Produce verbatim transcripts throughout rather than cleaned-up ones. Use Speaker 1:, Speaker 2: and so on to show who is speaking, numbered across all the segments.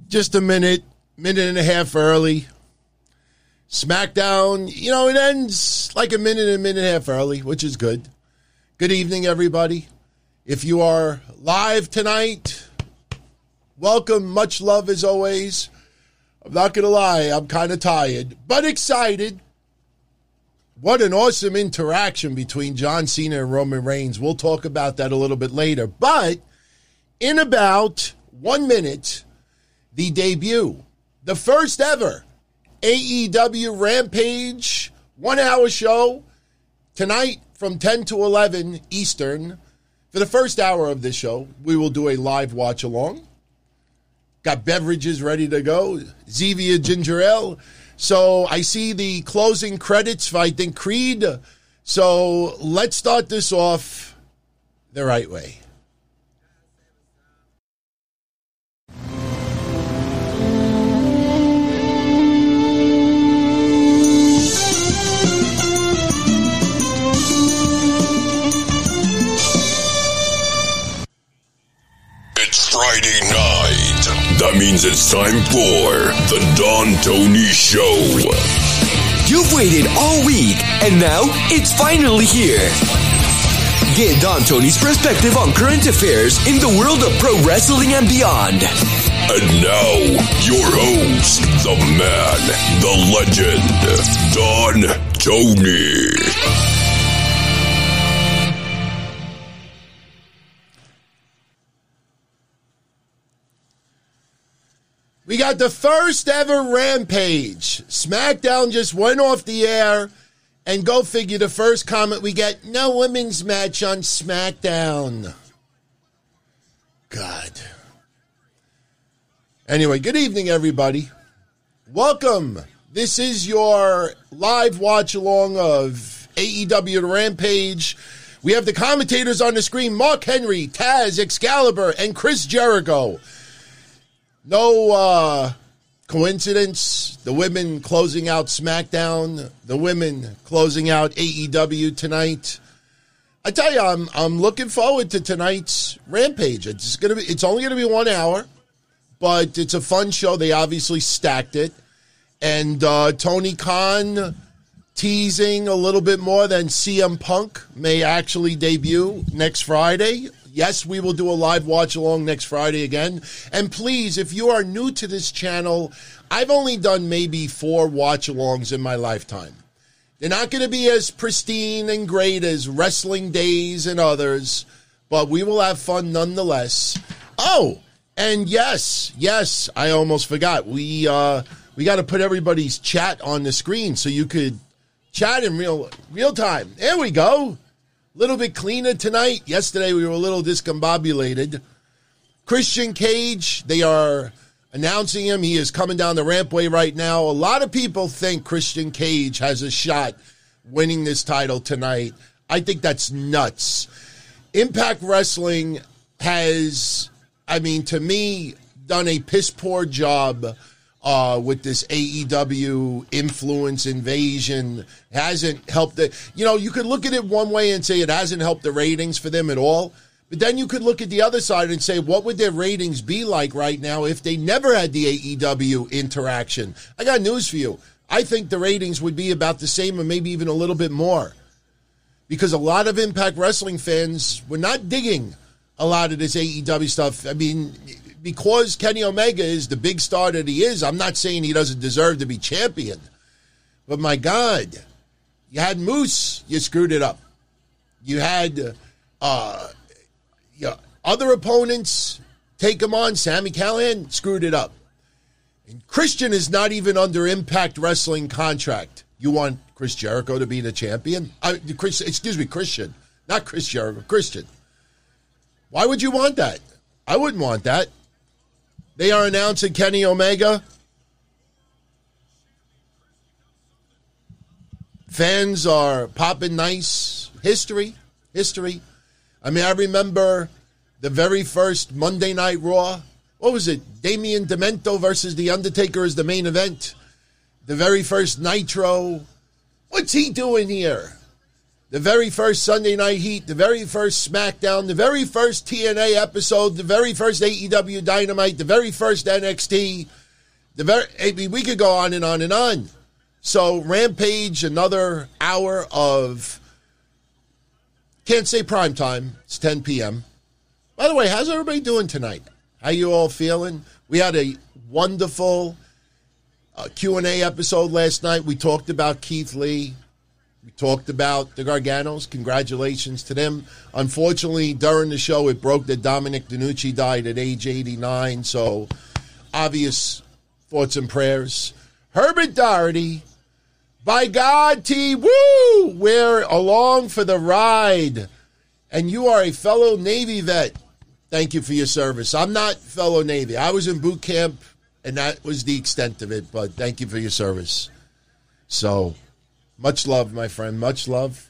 Speaker 1: just a minute, minute and a half early. SmackDown, you know, it ends like a minute and a minute and a half early, which is good. Good evening, everybody. If you are live tonight, welcome. Much love as always. I'm not going to lie, I'm kind of tired, but excited. What an awesome interaction between John Cena and Roman Reigns. We'll talk about that a little bit later. But in about one minute, the debut, the first ever A E W Rampage one-hour show tonight from ten to eleven Eastern. For the first hour of this show, we will do a live watch-along. Got beverages ready to go. Zevia Ginger Ale. So I see the closing credits for, I think, Creed. So let's start this off the right way.
Speaker 2: It's Friday night. That means it's time for the Don Tony Show.
Speaker 3: You've waited all week, and now it's finally here. Get Don Tony's perspective on current affairs in the world of pro wrestling and beyond.
Speaker 2: And now, your host, the man, the legend, Don Tony.
Speaker 1: We got the first ever Rampage. SmackDown just went off the air, and go figure, the first comment we get, no women's match on SmackDown. God. Anyway, good evening, everybody. Welcome. This is your live watch-along of A E W Rampage. We have the commentators on the screen, Mark Henry, Taz, Excalibur, and Chris Jericho. No uh, coincidence, the women closing out SmackDown, the women closing out A E W tonight. I tell you, I'm I'm looking forward to tonight's Rampage. It's gonna be, it's only gonna be one hour, but it's a fun show. They obviously stacked it, and uh, Tony Khan teasing a little bit more than C M Punk may actually debut next Friday. Yes, we will do a live watch-along next Friday again. And please, if you are new to this channel, I've only done maybe four watch-alongs in my lifetime. They're not going to be as pristine and great as Wrestling Days and others, but we will have fun nonetheless. Oh, and yes, yes, I almost forgot. We uh, we got to put everybody's chat on the screen so you could chat in real real time. There we go. Little bit cleaner tonight. Yesterday we were a little discombobulated. Christian Cage, they are announcing him. He is coming down the rampway right now. A lot of people think Christian Cage has a shot winning this title tonight. I think that's nuts. Impact Wrestling has, I mean, to me, done a piss poor job Uh, with this A E W influence invasion. Hasn't helped it. You know, you could look at it one way and say it hasn't helped the ratings for them at all. But then you could look at the other side and say, what would their ratings be like right now if they never had the A E W interaction? I got news for you. I think the ratings would be about the same or maybe even a little bit more. Because a lot of Impact Wrestling fans were not digging a lot of this A E W stuff. I mean, because Kenny Omega is the big star that he is, I'm not saying he doesn't deserve to be champion. But my God, you had Moose, you screwed it up. You had uh, you know, other opponents take him on. Sami Callihan screwed it up. And Christian is not even under Impact Wrestling contract. You want Chris Jericho to be the champion? Uh, Chris, excuse me, Christian. Not Chris Jericho, Christian. Why would you want that? I wouldn't want that. They are announcing Kenny Omega. Fans are popping nice. History. History. I mean, I remember the very first Monday Night Raw. What was it? Damian Demento versus The Undertaker is the main event. The very first Nitro. What's he doing here? the very first Sunday Night Heat, the very first SmackDown, the very first T N A episode, the very first A E W Dynamite, the very first N X T. The very, I mean, we could go on and on and on. So Rampage, another hour of, can't say prime time, it's ten p.m. By the way, how's everybody doing tonight? How you all feeling? We had a wonderful uh, Q and A episode last night. We talked about Keith Lee. We talked about the Garganos. Congratulations to them. Unfortunately, during the show, it broke that Dominic DeNucci died at age eighty-nine. So, obvious thoughts and prayers. Herbert Doherty, by God, T, woo! We're along for the ride. And you are a fellow Navy vet. Thank you for your service. I'm not fellow Navy. I was in boot camp, and that was the extent of it. But thank you for your service. So, much love, my friend. Much love.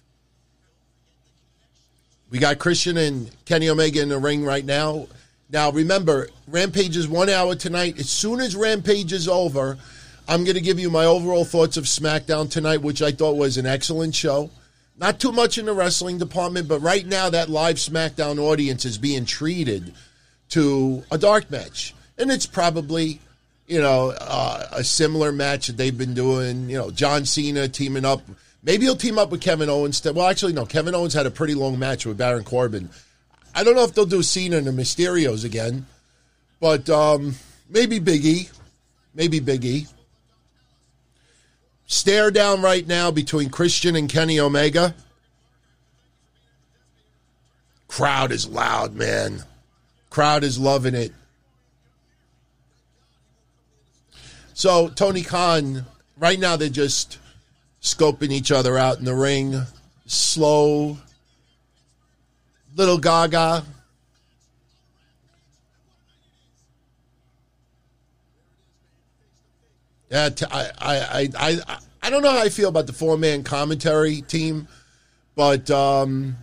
Speaker 1: We got Christian and Kenny Omega in the ring right now. Now, remember, Rampage is one hour tonight. As soon as Rampage is over, I'm going to give you my overall thoughts of SmackDown tonight, which I thought was an excellent show. Not too much in the wrestling department, but right now that live SmackDown audience is being treated to a dark match. And it's probably, you know, uh, a similar match that they've been doing. You know, John Cena teaming up. Maybe he'll team up with Kevin Owens. Well, actually, no. Kevin Owens had a pretty long match with Baron Corbin. I don't know if they'll do Cena and the Mysterios again. But um, maybe Big E. Maybe Big E. Stare down right now between Christian and Kenny Omega. Crowd is loud, man. Crowd is loving it. So, Tony Khan, right now they're just scoping each other out in the ring. Slow. Little Gaga. Yeah, I, I, I, I don't know how I feel about the four-man commentary team, but um,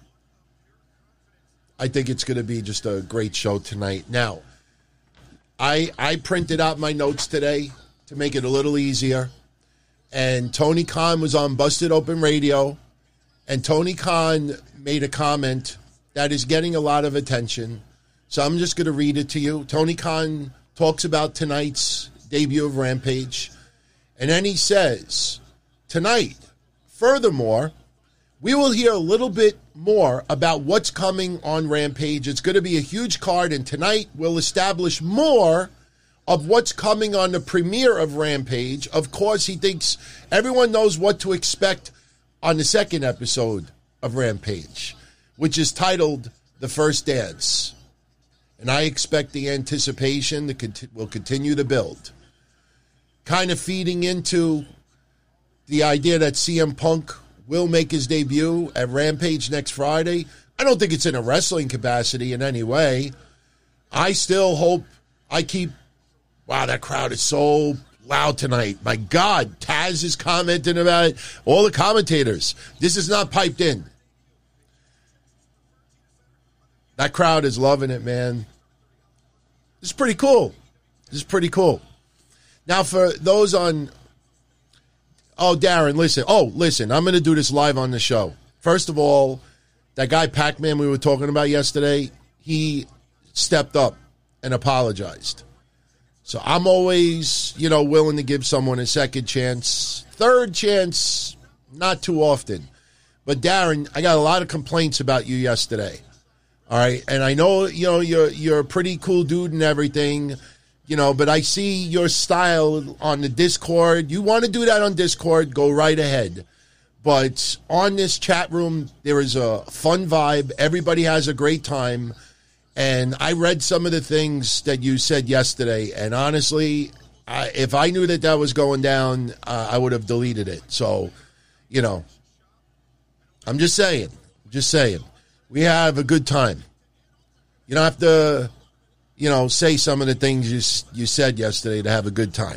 Speaker 1: I think it's going to be just a great show tonight. Now, I I printed out my notes today to make it a little easier, and Tony Khan was on Busted Open Radio, and Tony Khan made a comment that is getting a lot of attention, so I'm just going to read it to you. Tony Khan talks about tonight's debut of Rampage, and then he says, tonight, furthermore, we will hear a little bit more about what's coming on Rampage. It's going to be a huge card, and tonight we'll establish more of what's coming on the premiere of Rampage. Of course, he thinks everyone knows what to expect on the second episode of Rampage, which is titled The First Dance. And I expect the anticipation to cont- will continue to build. Kind of feeding into the idea that C M Punk will make his debut at Rampage next Friday. I don't think it's in a wrestling capacity in any way. I still hope I keep... Wow, that crowd is so loud tonight. My God, Taz is commenting about it. All the commentators. This is not piped in. That crowd is loving it, man. This is pretty cool. This is pretty cool. Now, for those on... Oh, Darren, listen. Oh, listen, I'm going to do this live on the show. First of all, that guy Pac-Man we were talking about yesterday, he stepped up and apologized. So I'm always, you know, willing to give someone a second chance. Third chance, not too often. But, Darren, I got a lot of complaints about you yesterday. All right, and I know, you know, you're you're a pretty cool dude and everything, you know, but I see your style on the Discord. You want to do that on Discord, go right ahead. But on this chat room, there is a fun vibe. Everybody has a great time. And I read some of the things that you said yesterday, and honestly, I, if I knew that that was going down, uh, I would have deleted it. So, you know, I'm just saying, just saying. We have a good time. You don't have to, you know, say some of the things you you said yesterday to have a good time.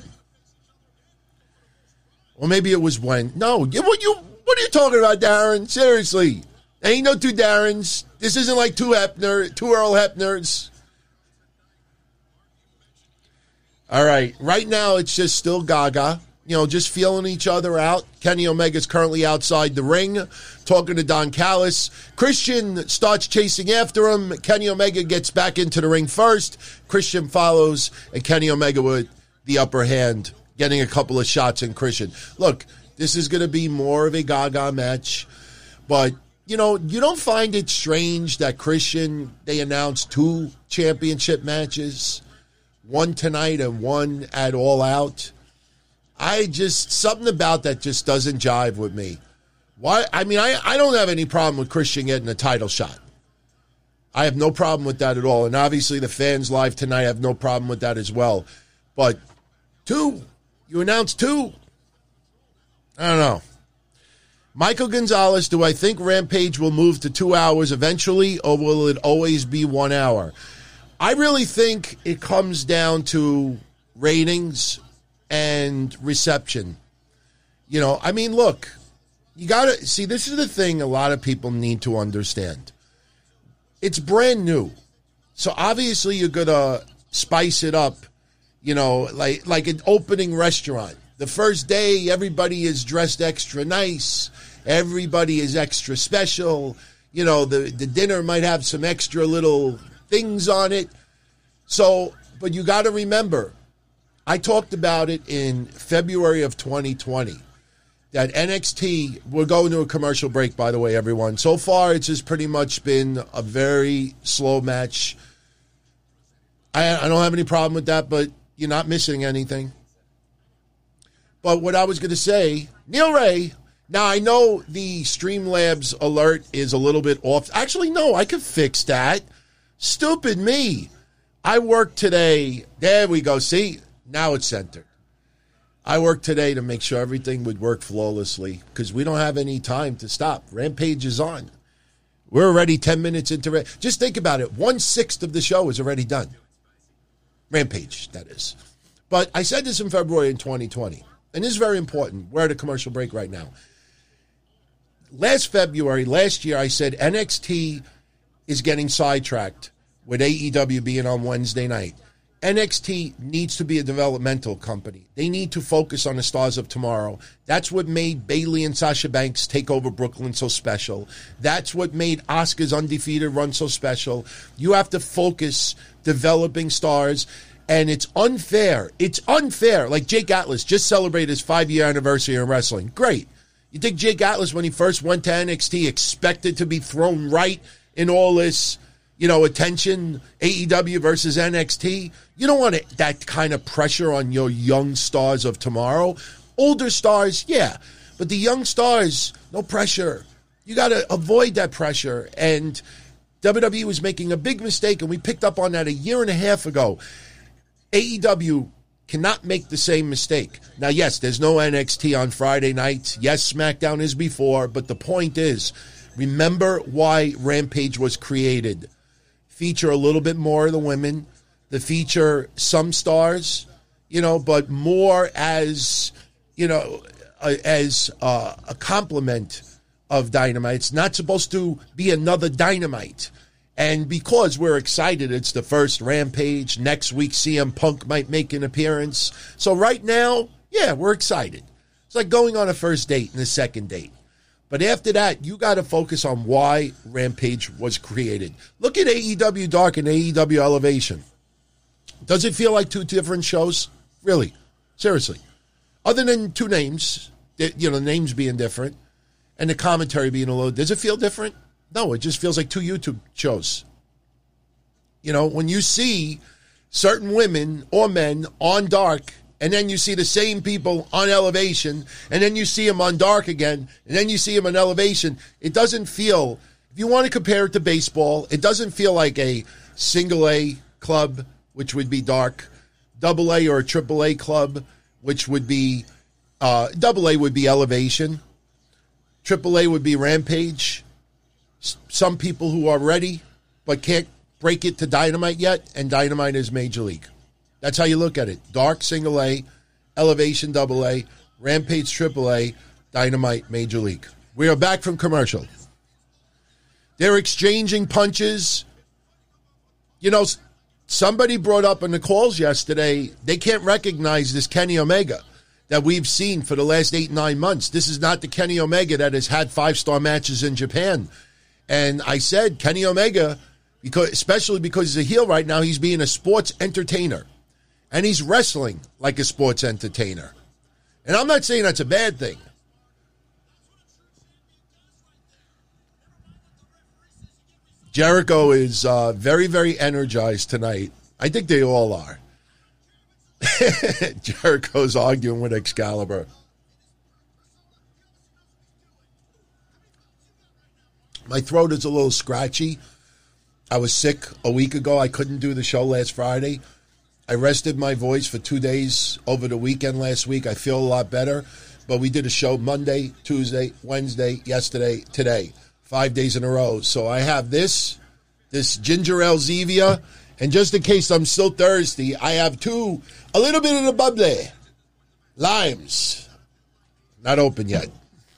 Speaker 1: Or maybe it was when. No, you, what, you, what are you talking about, Darren? Seriously. Ain't no two Darrens. This isn't like two Hebner, two Earl Hebners. All right. Right now, it's just still Gaga. you know, just feeling each other out. Kenny Omega's currently outside the ring, talking to Don Callis. Christian starts chasing after him. Kenny Omega gets back into the ring first. Christian follows, and Kenny Omega with the upper hand, getting a couple of shots in Christian. Look, this is going to be more of a Gaga match, but, you know, you don't find it strange that Christian, they announced two championship matches, one tonight and one at All Out? I just, something about that just doesn't jive with me. Why? I mean, I, I don't have any problem with Christian getting a title shot. I have no problem with that at all. And obviously the fans live tonight have no problem with that as well. But two, you announced two. I don't know. Michael Gonzalez, do I think Rampage will move to two hours eventually, or will it always be one hour? I really think it comes down to ratings and reception. You know, I mean, look, you got to see, this is the thing a lot of people need to understand. It's brand new. So obviously you're going to spice it up, you know, like like an opening restaurant. The first day, everybody is dressed extra nice. Everybody is extra special. You know, the, the dinner might have some extra little things on it. So, but you got to remember, I talked about it in February of twenty twenty, that N X T, we're going to a commercial break, by the way, everyone. So far, it's just pretty much been a very slow match. I, I don't have any problem with that, but you're not missing anything. But what I was going to say, Neil Ray, now I know the Streamlabs alert is a little bit off. Actually, no, I could fix that. Stupid me. I worked today. There we go. See? Now it's centered. I worked today to make sure everything would work flawlessly because we don't have any time to stop. Rampage is on. We're already ten minutes into it. Just think about it. One-sixth of the show is already done. Rampage, that is. But I said this in February in twenty twenty, and this is very important. We're at a commercial break right now. Last February, last year, I said N X T is getting sidetracked with A E W being on Wednesday night. N X T needs to be a developmental company. They need to focus on the stars of tomorrow. That's what made Bayley and Sasha Banks take over Brooklyn so special. That's what made Asuka's undefeated run so special. You have to focus developing stars, and it's unfair. It's unfair. Like Jake Atlas just celebrated his five-year anniversary in wrestling. Great. You think Jake Atlas, when he first went to N X T, expected to be thrown right in all this, you know, attention, A E W versus N X T? You don't want it, that kind of pressure on your young stars of tomorrow. Older stars, yeah. But the young stars, no pressure. You got to avoid that pressure. And W W E was making a big mistake, and we picked up on that a year and a half ago. A E W cannot make the same mistake. Now, yes, there's no N X T on Friday nights. Yes, SmackDown is before. But the point is, remember why Rampage was created. Feature a little bit more of the women, to feature some stars, you know, but more as, you know, a, as uh, a complement of Dynamite. It's not supposed to be another Dynamite. And because we're excited, it's the first Rampage. Next week, C M Punk might make an appearance. So right now, yeah, we're excited. It's like going on a first date and a second date. But after that, you got to focus on why Rampage was created. Look at A E W Dark and A E W Elevation. Does it feel like two different shows? Really? Seriously. Other than two names, you know, names being different, and the commentary being a little, does it feel different? No, it just feels like two YouTube shows. You know, when you see certain women or men on Dark, and then you see the same people on Elevation, and then you see them on Dark again, and then you see them on Elevation, it doesn't feel, if you want to compare it to baseball, it doesn't feel like a single A club, which would be Dark, double A or a triple A club, which would be, uh, double A would be Elevation, triple A would be Rampage. S- some people who are ready but can't break it to Dynamite yet, and Dynamite is Major League. That's how you look at it. Dark, single A, Elevation, double A, Rampage, triple A, Dynamite, Major League. We are back from commercial. They're exchanging punches. You know, somebody brought up in the calls yesterday, they can't recognize this Kenny Omega. that we've seen for the last eight, nine months. This is not the Kenny Omega that has had five-star matches in Japan. And I said, Kenny Omega, because especially because he's a heel right now, he's being a sports entertainer. And he's wrestling like a sports entertainer. And I'm not saying that's a bad thing. Jericho is uh, very, very energized tonight. I think they all are. Jericho's arguing with Excalibur. My throat is a little scratchy. I was sick a week ago. I couldn't do the show last Friday. I rested my voice for two days over the weekend last week. I feel a lot better. But we did a show Monday, Tuesday, Wednesday, yesterday, today. Five days in a row. So I have this, this ginger ale Zevia. And just in case I'm still thirsty, I have two, a little bit of the bubbly. Limes. Not open yet.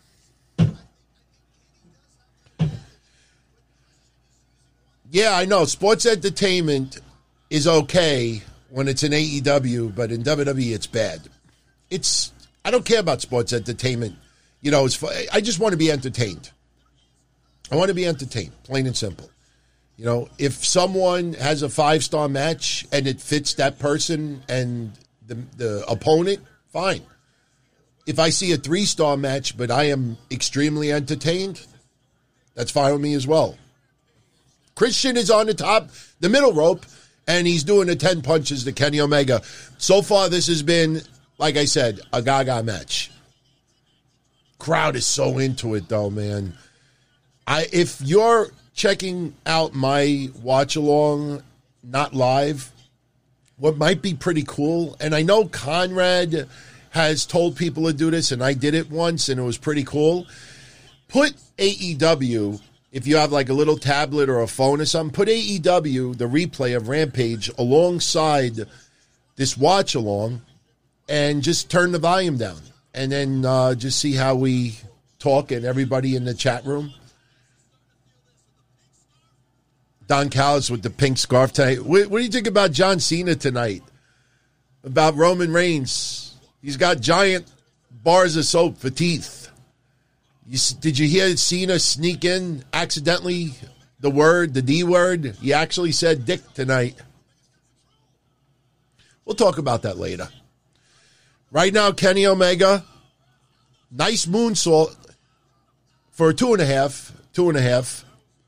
Speaker 1: Yeah, I know. Sports entertainment is okay when it's in A E W, but in W W E it's bad. It's, I don't care about sports entertainment. You know, it's, I just want to be entertained. I want to be entertained, plain and simple. You know, if someone has a five-star match and it fits that person and the, the opponent, fine. If I see a three-star match but I am extremely entertained, that's fine with me as well. Christian is on the top, the middle rope, and he's doing the ten punches to Kenny Omega. So far, this has been, like I said, a gaga match. Crowd is so into it, though, man. I if you're checking out my watch-along, not live, what might be pretty cool, and I know Conrad has told people to do this, and I did it once, and it was pretty cool. Put A E W, if you have like a little tablet or a phone or something, put A E W, the replay of Rampage, alongside this watch-along, and just turn the volume down, and then uh, just see how we talk and everybody in the chat room. Don Callis with the pink scarf tonight. What, what do you think about John Cena tonight? About Roman Reigns? He's got giant bars of soap for teeth. You, did you hear Cena sneak in accidentally the word, the D word? He actually said dick tonight. We'll talk about that later. Right now, Kenny Omega, nice moonsault for a two and a half, two and a half.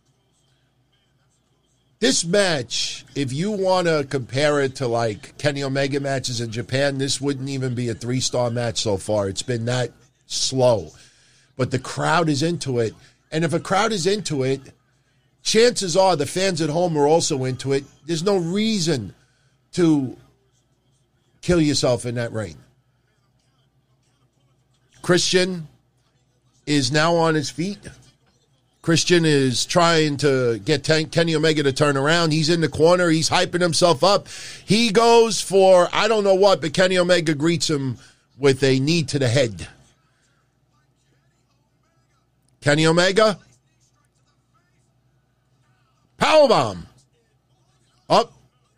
Speaker 1: This match, if you want to compare it to like Kenny Omega matches in Japan, this wouldn't even be a three-star match so far. It's been that slow. But the crowd is into it. And if a crowd is into it, chances are the fans at home are also into it. There's no reason to kill yourself in that ring. Christian is now on his feet. Christian is trying to get Kenny Omega to turn around. He's in the corner. He's hyping himself up. He goes for, I don't know what, but Kenny Omega greets him with a knee to the head. Kenny Omega. Powerbomb. Up.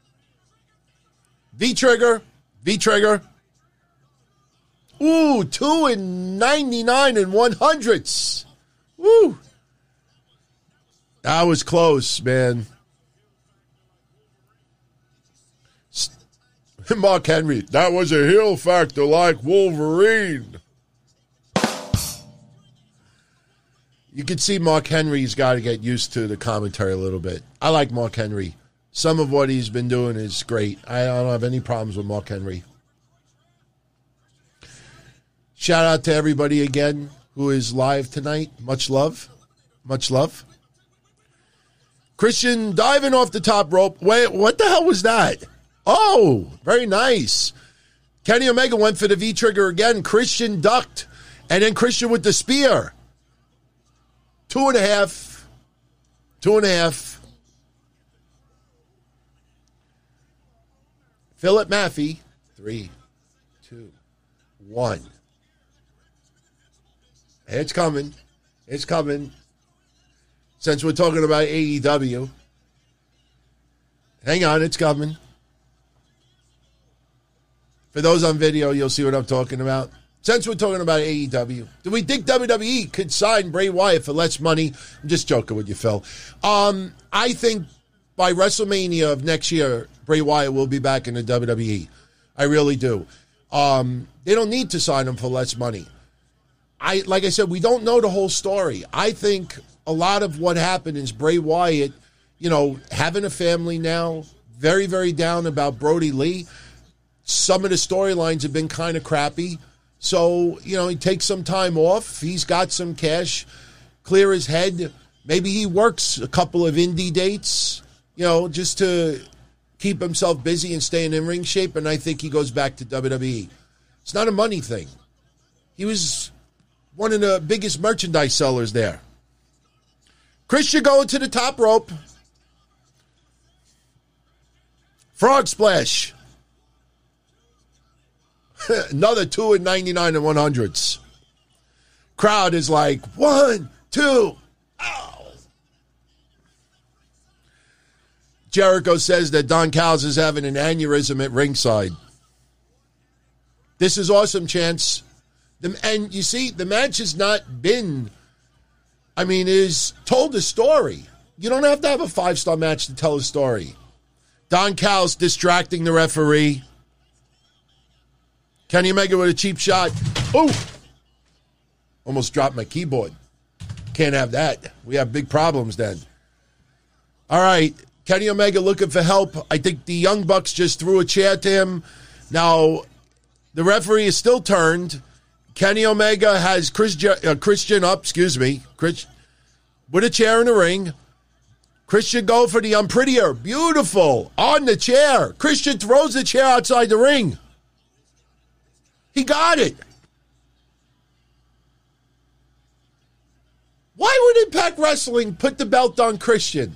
Speaker 1: V-trigger. V-trigger. Ooh, two and ninety-nine and one hundredths. Woo. That was close, man. Mark Henry, that was a heel factor like Wolverine. You can see Mark Henry's got to get used to the commentary a little bit. I like Mark Henry. Some of what he's been doing is great. I don't have any problems with Mark Henry. Shout out to everybody again who is live tonight. Much love. Much love. Christian diving off the top rope. Wait, what the hell was that? Oh, very nice. Kenny Omega went for the V-trigger again. Christian ducked. And then Christian with the spear. Two and a half. Two and a half. Philip Maffey. Three, two, one. It's coming. It's coming. Since we're talking about A E W. Hang on, it's coming. For those on video, you'll see what I'm talking about. Since we're talking about A E W, do we think W W E could sign Bray Wyatt for less money? I'm just joking with you, Phil. Um, I think by WrestleMania of next year, Bray Wyatt will be back in the W W E. I really do. Um, they don't need to sign him for less money. I like I said, we don't know the whole story. I think a lot of what happened is Bray Wyatt, you know, having a family now, very, very down about Brody Lee. Some of the storylines have been kind of crappy. So, you know, he takes some time off. He's got some cash, clear his head. Maybe he works a couple of indie dates, you know, just to keep himself busy and stay in in-ring shape. And I think he goes back to W W E. It's not a money thing. He was one of the biggest merchandise sellers there. Christian going to the top rope. Frog splash. Another two and ninety-nine and one hundreds. Crowd is like, one, two, ow. Jericho says that Don Callis is having an aneurysm at ringside. This is awesome, Chance. The, and you see, the match has not been, I mean, is told a story. You don't have to have a five-star match to tell a story. Don Callis distracting the referee. Kenny Omega with a cheap shot. Oh! Almost dropped my keyboard. Can't have that. We have big problems then. All right. Kenny Omega looking for help. I think the Young Bucks just threw a chair to him. Now, the referee is still turned. Kenny Omega has Chris, uh, Christian up, excuse me, Chris, with a chair in the ring. Christian go for the unprettier. Beautiful. On the chair. Christian throws the chair outside the ring. He got it. Why would Impact Wrestling put the belt on Christian?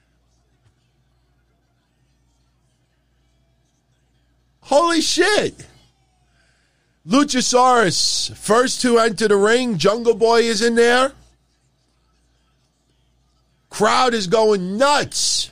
Speaker 1: Holy shit. Luchasaurus, first to enter the ring. Jungle Boy is in there. Crowd is going nuts.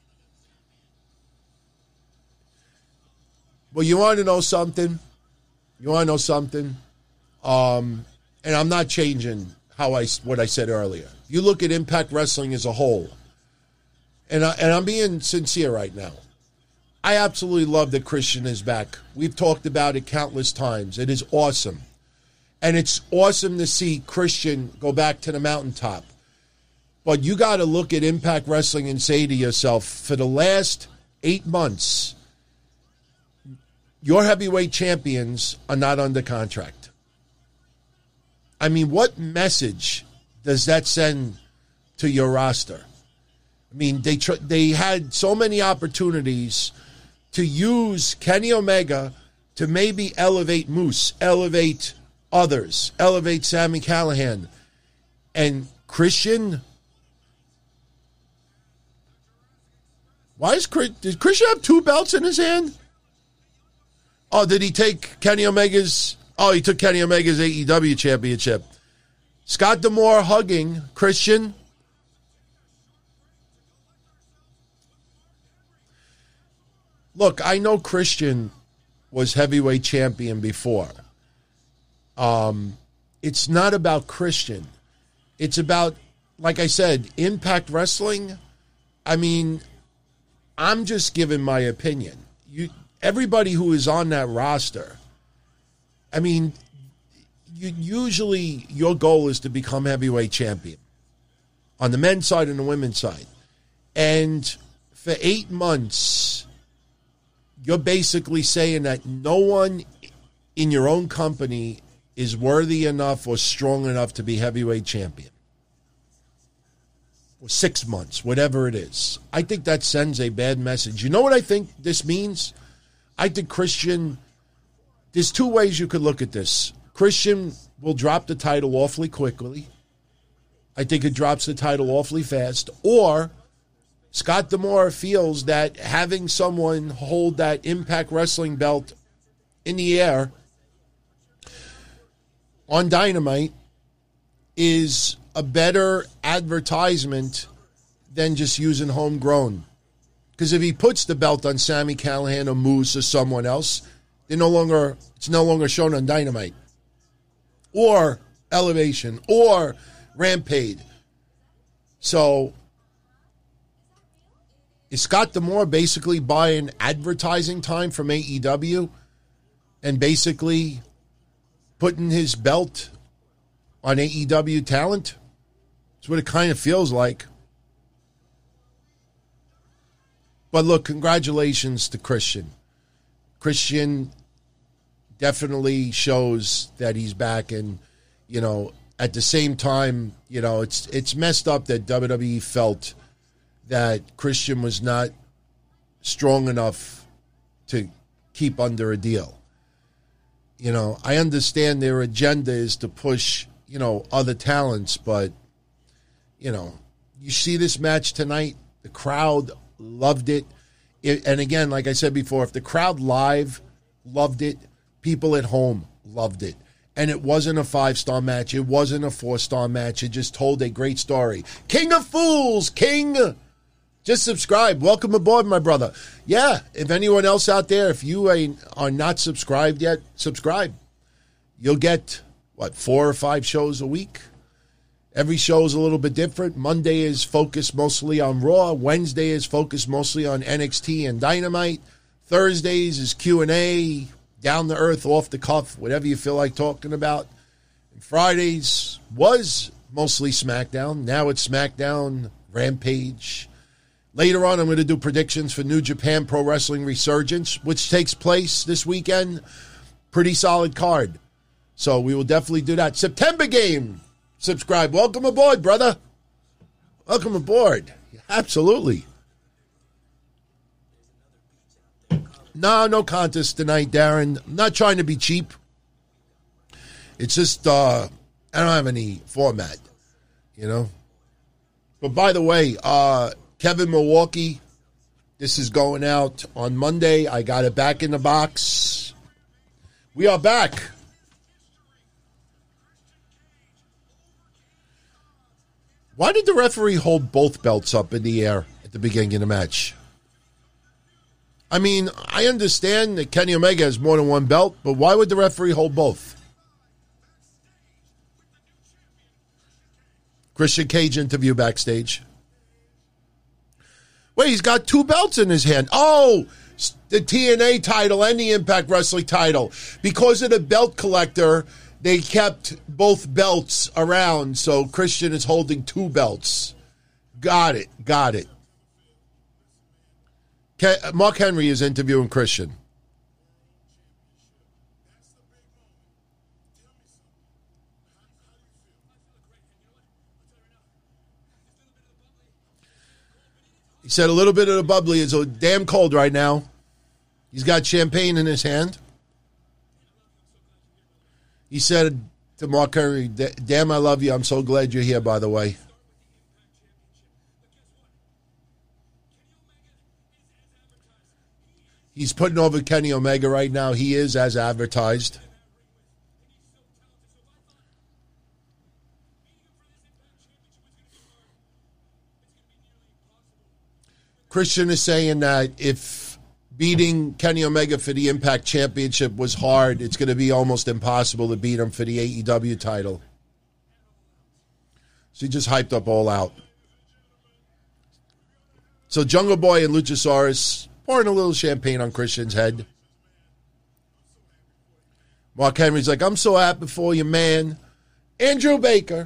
Speaker 1: Well, you want to know something? You want to know something? Um, and I'm not changing how I what I said earlier. You look at Impact Wrestling as a whole, and I, and I'm being sincere right now. I absolutely love that Christian is back. We've talked about it countless times. It is awesome, and it's awesome to see Christian go back to the mountaintop. But you got to look at Impact Wrestling and say to yourself, for the last eight months. Your heavyweight champions are not under contract. I mean, what message does that send to your roster? I mean, they tr- they had so many opportunities to use Kenny Omega to maybe elevate Moose, elevate others, elevate Sami Callihan. And Christian, why is Chris, did Christian have two belts in his hand? Oh, did he take Kenny Omega's... Oh, he took Kenny Omega's A E W championship. Scott D'Amore hugging Christian. Look, I know Christian was heavyweight champion before. Um, it's not about Christian. It's about, like I said, Impact Wrestling. I mean, I'm just giving my opinion. You... Everybody who is on that roster, I mean, you, usually your goal is to become heavyweight champion on the men's side and the women's side. And for eight months, you're basically saying that no one in your own company is worthy enough or strong enough to be heavyweight champion. Or six months, whatever it is. I think that sends a bad message. You know what I think this means? I think Christian, there's two ways you could look at this. Christian will drop the title awfully quickly. I think it drops the title awfully fast. Or Scott D'Amore feels that having someone hold that Impact Wrestling belt in the air on Dynamite is a better advertisement than just using homegrown. Because if he puts the belt on Sami Callihan or Moose or someone else, they no longer it's no longer shown on Dynamite. or Elevation or Rampage. So is Scott D'Amore basically buying advertising time from A E W and basically putting his belt on A E W talent? That's what it kind of feels like. But look, congratulations to Christian. Christian definitely shows that he's back, and, you know, at the same time, you know, it's it's messed up that W W E felt that Christian was not strong enough to keep under a deal. You know, I understand their agenda is to push, you know, other talents, but, you know, you see this match tonight, the crowd loved it. it. And again, like I said before, if the crowd live loved it, people at home loved it. And it wasn't a five-star match. It wasn't a four-star match. It just told a great story. King of Fools, King. Just subscribe. Welcome aboard, my brother. Yeah, if anyone else out there, if you are not subscribed yet, subscribe. You'll get, what, four or five shows a week? Every show is a little bit different. Monday is focused mostly on Raw. Wednesday is focused mostly on N X T and Dynamite. Thursdays is Q and A, down the earth, off the cuff, whatever you feel like talking about. And Fridays was mostly SmackDown. Now it's SmackDown, Rampage. Later on, I'm going to do predictions for New Japan Pro Wrestling Resurgence, which takes place this weekend. Pretty solid card. So we will definitely do that. September game. Subscribe. Welcome aboard, brother. Welcome aboard. Absolutely. No, no contest tonight, Darren. I'm not trying to be cheap. It's just, uh, I don't have any format, you know. But by the way, uh, Kevin Milwaukee, this is going out on Monday. I got it back in the box. We are back. Why did the referee hold both belts up in the air at the beginning of the match? I mean, I understand that Kenny Omega has more than one belt, but why would the referee hold both? Christian Cage interview backstage. Wait, he's got two belts in his hand. Oh, the T N A title and the Impact Wrestling title. Because of the belt collector, they kept both belts around, so Christian is holding two belts. Got it, got it. Mark Henry is interviewing Christian. He said a little bit of the bubbly is damn cold right now. He's got champagne in his hand. He said to Mark Henry, damn, I love you. I'm so glad you're here, by the way. He's putting over Kenny Omega right now. He is as advertised. Christian is saying that if beating Kenny Omega for the Impact Championship was hard, it's going to be almost impossible to beat him for the A E W title. So he just hyped up All Out. So Jungle Boy and Luchasaurus pouring a little champagne on Christian's head. Mark Henry's like, I'm so happy for you, man. Andrew Baker.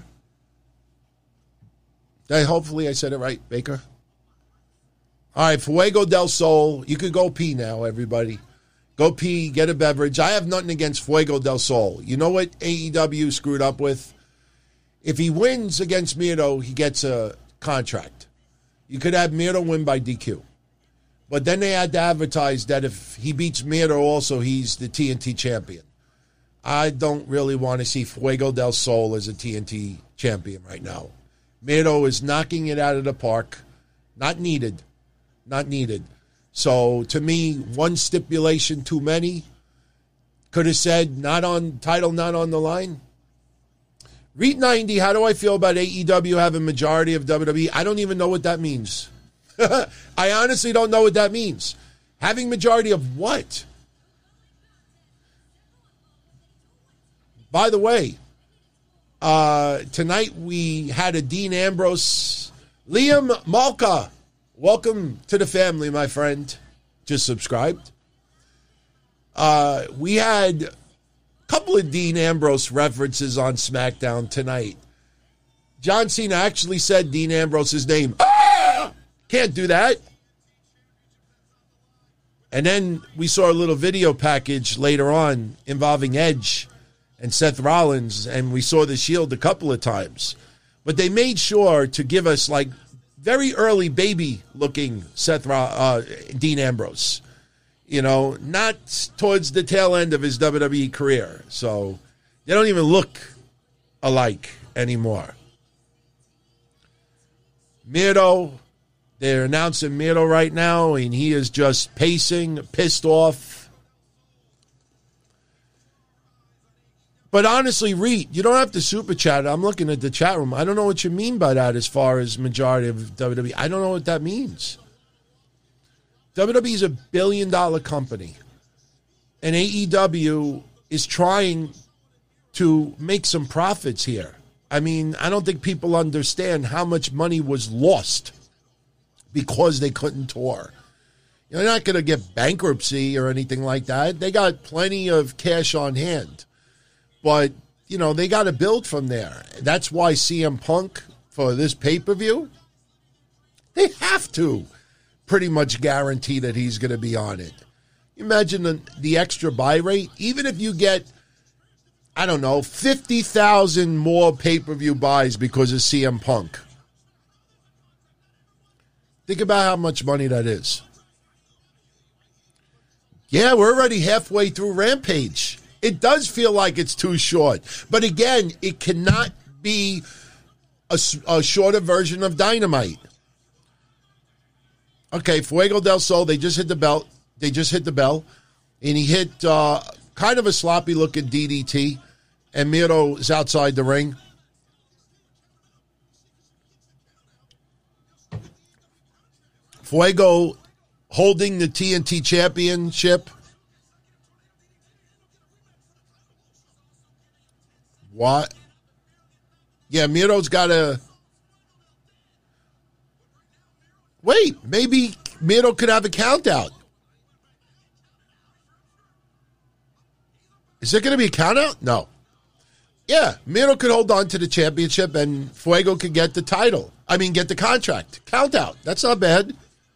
Speaker 1: Hey, hopefully I said it right, Baker. All right, Fuego del Sol. You could go pee now, everybody. Go pee, get a beverage. I have nothing against Fuego del Sol. You know what A E W screwed up with? If he wins against Miro, he gets a contract. You could have Miro win by D Q. But then they had to advertise that if he beats Miro also, he's the T N T champion. I don't really want to see Fuego del Sol as a T N T champion right now. Miro is knocking it out of the park. Not needed. Not needed. So, to me, one stipulation too many. Could have said, not on title, not on the line. Read ninety, how do I feel about A E W having majority of W W E? I don't even know what that means. I honestly don't know what that means. Having majority of what? By the way, Uh, tonight we had a Dean Ambrose. Liam Malka, welcome to the family, my friend. Just subscribed. Uh, we had a couple of Dean Ambrose references on SmackDown tonight. John Cena actually said Dean Ambrose's name. Ah! Can't do that. And then we saw a little video package later on involving Edge and Seth Rollins, and we saw the Shield a couple of times. But they made sure to give us, like, very early baby-looking Seth Ro- uh, Dean Ambrose. You know, not towards the tail end of his W W E career. So they don't even look alike anymore. Miro, they're announcing Miro right now, and he is just pacing, pissed off. But honestly, Reed, you don't have to super chat. I'm looking at the chat room. I don't know what you mean by that as far as majority of W W E. I don't know what that means. W W E is a billion-dollar company, and A E W is trying to make some profits here. I mean, I don't think people understand how much money was lost because they couldn't tour. You're not going to get bankruptcy or anything like that. They got plenty of cash on hand. But, you know, they got to build from there. That's why C M Punk, for this pay-per-view, they have to pretty much guarantee that he's going to be on it. Imagine the, the extra buy rate. Even if you get, I don't know, fifty thousand more pay-per-view buys because of C M Punk. Think about how much money that is. Yeah, we're already halfway through Rampage. It does feel like it's too short. But again, it cannot be a, a shorter version of Dynamite. Okay, Fuego del Sol, they just hit the belt. They just hit the bell. And he hit uh, kind of a sloppy-looking D D T. And Miro is outside the ring. Fuego holding the T N T Championship. What? Yeah, Miro's got a... Wait, maybe Miro could have a count out. Is there going to be a count out? No. Yeah, Miro could hold on to the championship and Fuego could get the title. I mean, get the contract. Count out. That's not bad.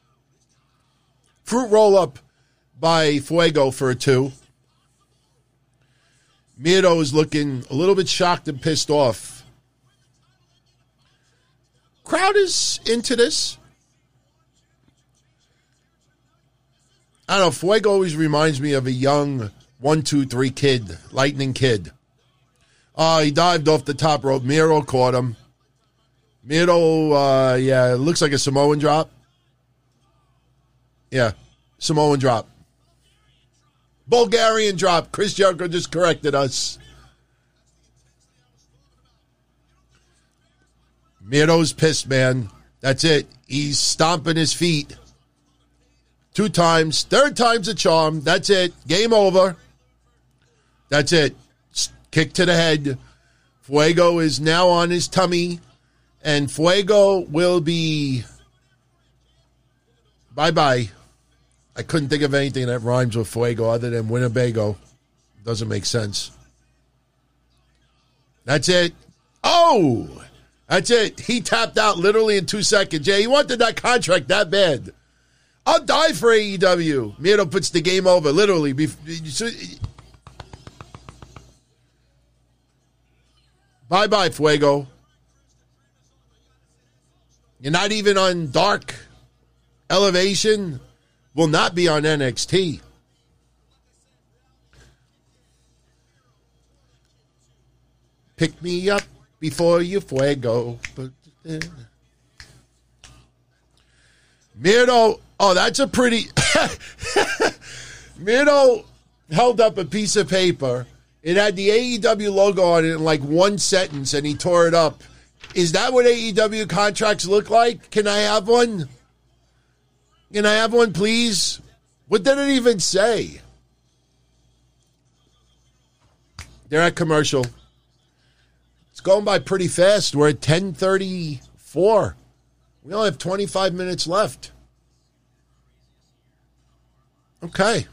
Speaker 1: Fruit roll up by Fuego for a two. Miro is looking a little bit shocked and pissed off. Crowd is into this. I don't know, Fuego always reminds me of a young one, two, three kid, lightning kid. Uh, he dived off the top rope. Miro caught him. Miro, uh, yeah, it looks like a Samoan drop. Yeah, Samoan drop. Bulgarian drop. Chris Jericho just corrected us. Miro's pissed, man. That's it. He's stomping his feet. Two times. Third time's a charm. That's it. Game over. That's it. Kick to the head. Fuego is now on his tummy. And Fuego will be... Bye-bye. I couldn't think of anything that rhymes with Fuego other than Winnebago. Doesn't make sense. That's it. Oh! That's it. He tapped out literally in two seconds. Yeah, he wanted that contract that bad. I'll die for A E W. Miro puts the game over, literally. Bye-bye, Fuego. You're not even on Dark Elevation. Will not be on N X T. Pick me up before you Fuego. Miro, oh, that's a pretty... Miro held up a piece of paper. It had the A E W logo on it in like one sentence, and he tore it up. Is that what A E W contracts look like? Can I have one? Can I have one, please? What did it even say? They're at commercial. Let's It's going by pretty fast. We're at ten thirty-four. We only have twenty-five minutes left. Okay.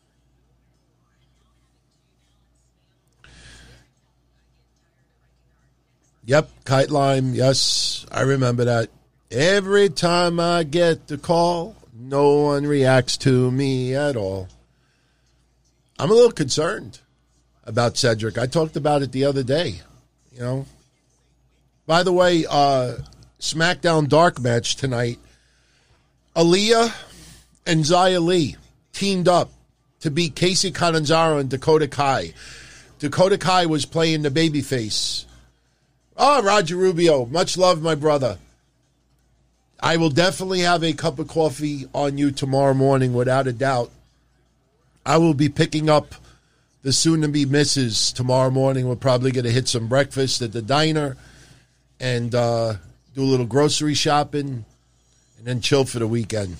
Speaker 1: Yep, Kite Lime. Yes, I remember that. Every time I get the call, no one reacts to me at all. I'm a little concerned about Cedric. I talked about it the other day, you know. By the way, uh, SmackDown Dark match tonight, Aaliyah and Xia Li teamed up to beat Casey Catanzaro and Dakota Kai. Dakota Kai was playing the babyface. Oh, Roger Rubio, much love, my brother. I will definitely have a cup of coffee on you tomorrow morning, without a doubt. I will be picking up the soon-to-be missus tomorrow morning. We're probably going to hit some breakfast at the diner and uh, do a little grocery shopping and then chill for the weekend.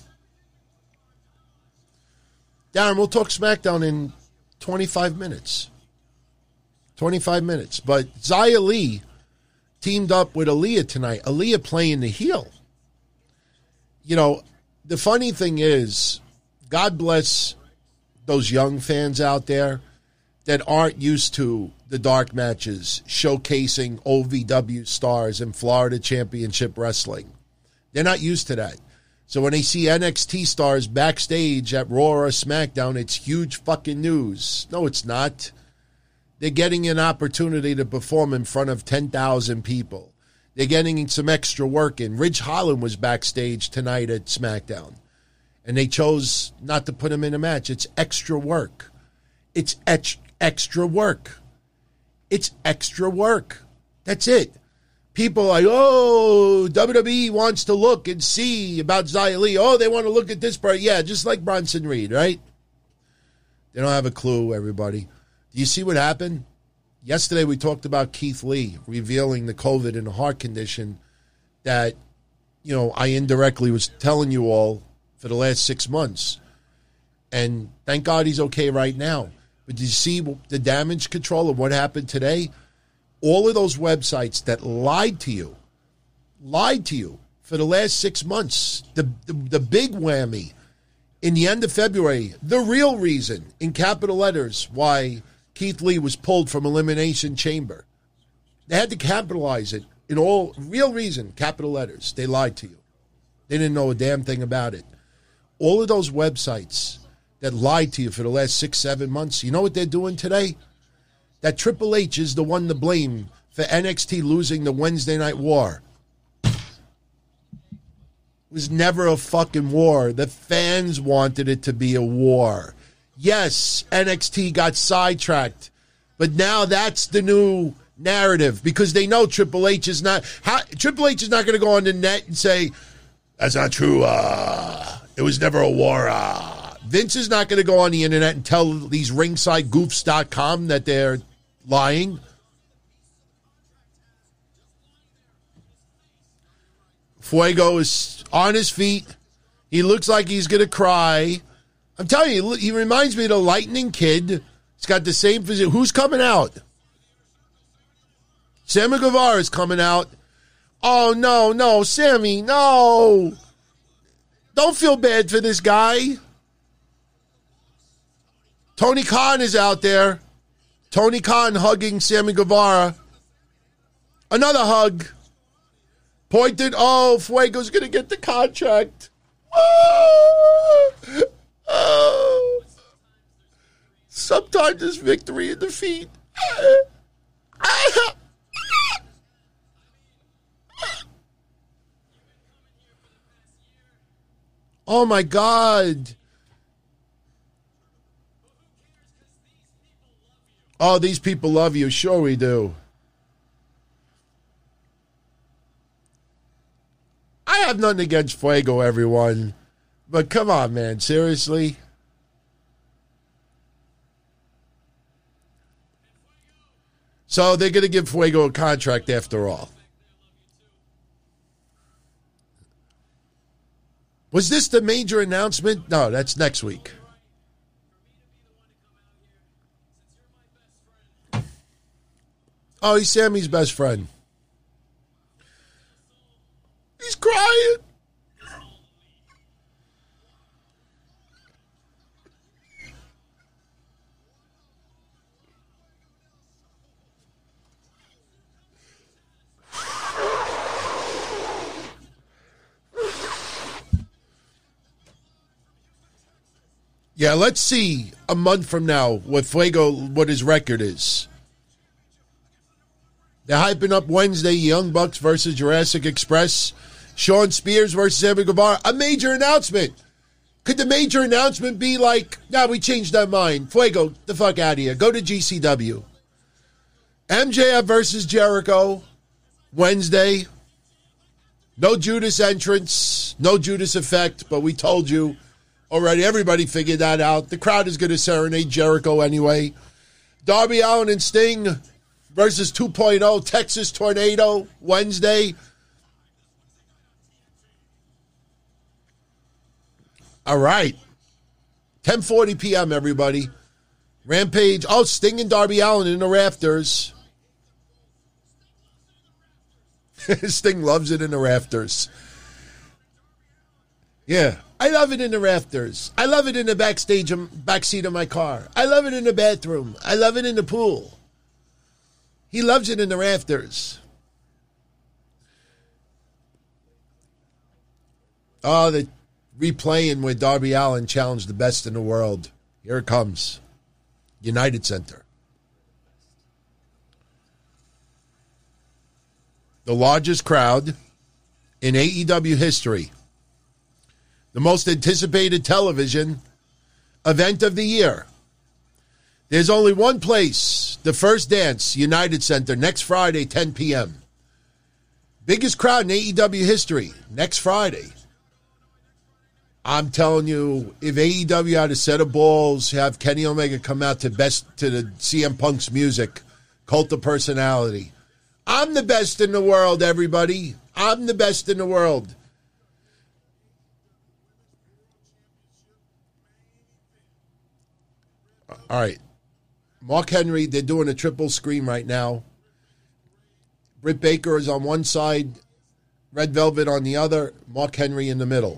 Speaker 1: Darren, we'll talk SmackDown in twenty-five minutes. twenty-five minutes. But Xia Li teamed up with Aaliyah tonight. Aaliyah playing the heel. You know, the funny thing is, God bless those young fans out there that aren't used to the dark matches showcasing O V W stars in Florida Championship Wrestling. They're not used to that. So when they see N X T stars backstage at Raw or SmackDown, it's huge fucking news. No, it's not. They're getting an opportunity to perform in front of ten thousand people. They're getting some extra work in. Ridge Holland was backstage tonight at SmackDown, and they chose not to put him in a match. It's extra work. It's ex- extra work. It's extra work. That's it. People are like, oh, W W E wants to look and see about Xia Li. Oh, they want to look at this part. Yeah, just like Bronson Reed, right? They don't have a clue, everybody. Do you see what happened? Yesterday we talked about Keith Lee revealing the COVID and the heart condition that, you know, I indirectly was telling you all for the last six months. And thank God he's okay right now. But did you see the damage control of what happened today? All of those websites that lied to you, lied to you for the last six months, the, the, the big whammy in the end of February, the real reason in capital letters why Keith Lee was pulled from Elimination Chamber. They had to capitalize it in all real reason, capital letters. They lied to you. They didn't know a damn thing about it. All of those websites that lied to you for the last six, seven months, you know what they're doing today? That Triple H is the one to blame for N X T losing the Wednesday Night War. It was never a fucking war. The fans wanted it to be a war. Yes, N X T got sidetracked, but now that's the new narrative because they know Triple H is not. How, Triple H is not going to go on the net and say, "That's not true. Uh, it was never a war." Uh. Vince is not going to go on the internet and tell these ringside goofs dot com that they're lying. Fuego is on his feet. He looks like he's going to cry. I'm telling you, he reminds me of the Lightning Kid. He's got the same physique. Who's coming out? Sammy Guevara is coming out. Oh, no, no, Sammy, no. Don't feel bad for this guy. Tony Khan is out there. Tony Khan hugging Sammy Guevara. Another hug. Pointed, oh, Fuego's going to get the contract. Oh. Oh, sometimes there's victory in defeat. Oh, my God. Oh, these people love you. Sure we do. I have nothing against Fuego, everyone. But come on, man. Seriously? So they're going to give Fuego a contract after all. Was this the major announcement? No, that's next week. Oh, he's Sammy's best friend. He's crying. Yeah, let's see a month from now what Fuego, what his record is. They're hyping up Wednesday, Young Bucks versus Jurassic Express. Sean Spears versus Sammy Guevara. A major announcement. Could the major announcement be like, nah, we changed our mind. Fuego, the fuck out of here. Go to G C W. M J F versus Jericho. Wednesday. No Judas entrance. No Judas effect, but we told you already. Everybody figured that out. The crowd is going to serenade Jericho anyway. Darby Allin and Sting versus two point oh Texas Tornado, Wednesday. All right. ten forty p.m., everybody. Rampage. Oh, Sting and Darby Allin in the rafters. Sting loves it in the rafters. Yeah. I love it in the rafters. I love it in the backstage, backseat of my car. I love it in the bathroom. I love it in the pool. He loves it in the rafters. Oh, the replaying where Darby Allin challenged the best in the world. Here it comes. United Center. The largest crowd in A E W history. The most anticipated television event of the year. There's only one place, the First Dance, United Center, next Friday, ten p.m. Biggest crowd in A E W history, next Friday. I'm telling you, if A E W had a set of balls, have Kenny Omega come out to best to the C M Punk's music, Cult of Personality. I'm the best in the world, everybody. I'm the best in the world. All right. Mark Henry, they're doing a triple screen right now. Britt Baker is on one side, Red Velvet on the other, Mark Henry in the middle.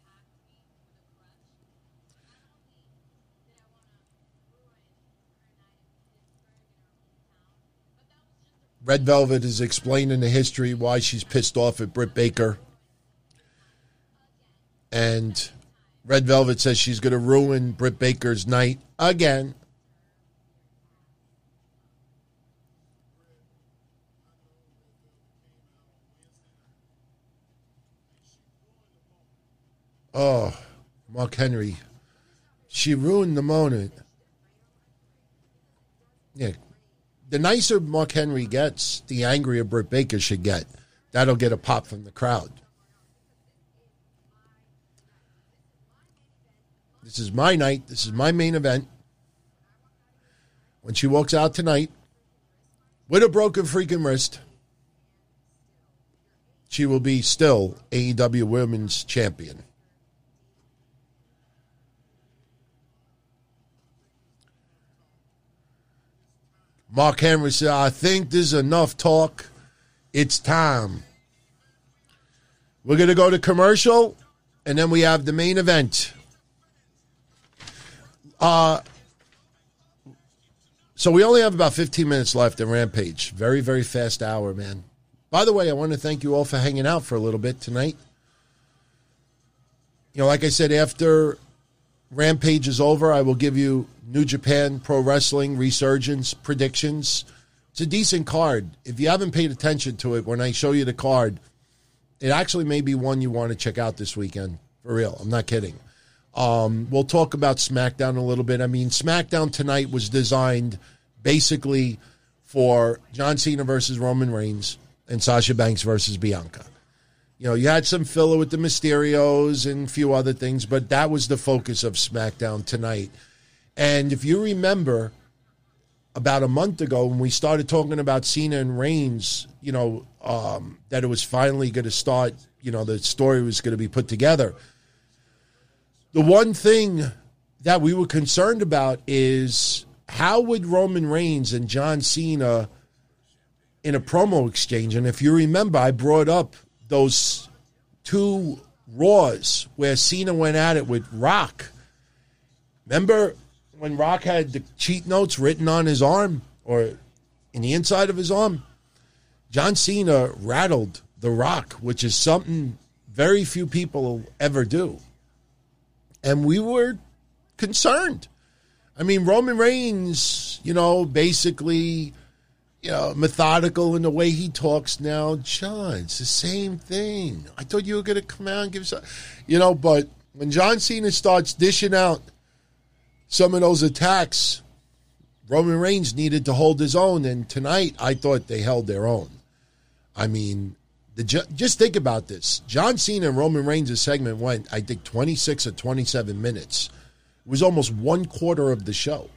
Speaker 1: Red Velvet is explaining the history, why she's pissed off at Britt Baker. And Red Velvet says she's going to ruin Britt Baker's night again. Oh, Mark Henry. She ruined the moment. Yeah. The nicer Mark Henry gets, the angrier Britt Baker should get. That'll get a pop from the crowd. This is my night. This is my main event. When she walks out tonight with a broken freaking wrist, she will be still A E W Women's Champion. Mark Henry said, I think this is enough talk. It's time. We're going to go to commercial, and then we have the main event. Uh, so we only have about fifteen minutes left in Rampage. Very, very fast hour, man. By the way, I want to thank you all for hanging out for a little bit tonight. You know, like I said, after Rampage is over, I will give you New Japan Pro Wrestling Resurgence predictions. It's a decent card. If you haven't paid attention to it, when I show you the card, it actually may be one you want to check out this weekend. For real. I'm not kidding. Um, we'll talk about SmackDown a little bit. I mean, SmackDown tonight was designed basically for John Cena versus Roman Reigns and Sasha Banks versus Bianca. You know, you had some filler with the Mysterios and a few other things, but that was the focus of SmackDown tonight. And if you remember, about a month ago when we started talking about Cena and Reigns, you know, um, that it was finally going to start, you know, the story was going to be put together. The one thing that we were concerned about is how would Roman Reigns and John Cena in a promo exchange. And if you remember, I brought up those two Raws where Cena went at it with Rock. Remember when Rock had the cheat notes written on his arm or in the inside of his arm? John Cena rattled The Rock, which is something very few people ever do. And we were concerned. I mean, Roman Reigns, you know, basically, you know, methodical in the way he talks now. John, it's the same thing. I thought you were going to come out and give some, you know, but when John Cena starts dishing out some of those attacks, Roman Reigns needed to hold his own. And tonight, I thought they held their own. I mean, the, just think about this. John Cena and Roman Reigns' segment went, I think, twenty-six or twenty-seven minutes. It was almost one quarter of the show.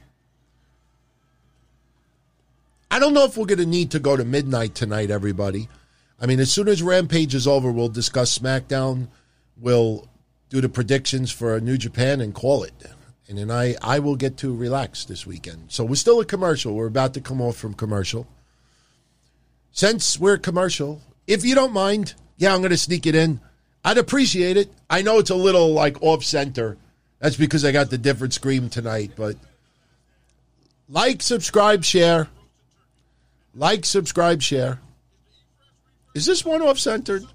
Speaker 1: I don't know if we're going to need to go to midnight tonight, everybody. I mean, as soon as Rampage is over, we'll discuss SmackDown. We'll do the predictions for New Japan and call it. And then I, I will get to relax this weekend. So we're still a commercial. We're about to come off from commercial. Since we're commercial, if you don't mind, yeah, I'm going to sneak it in. I'd appreciate it. I know it's a little like off-center. That's because I got the different screen tonight. But like, subscribe, share. Like, subscribe, share. Is this one off-centered?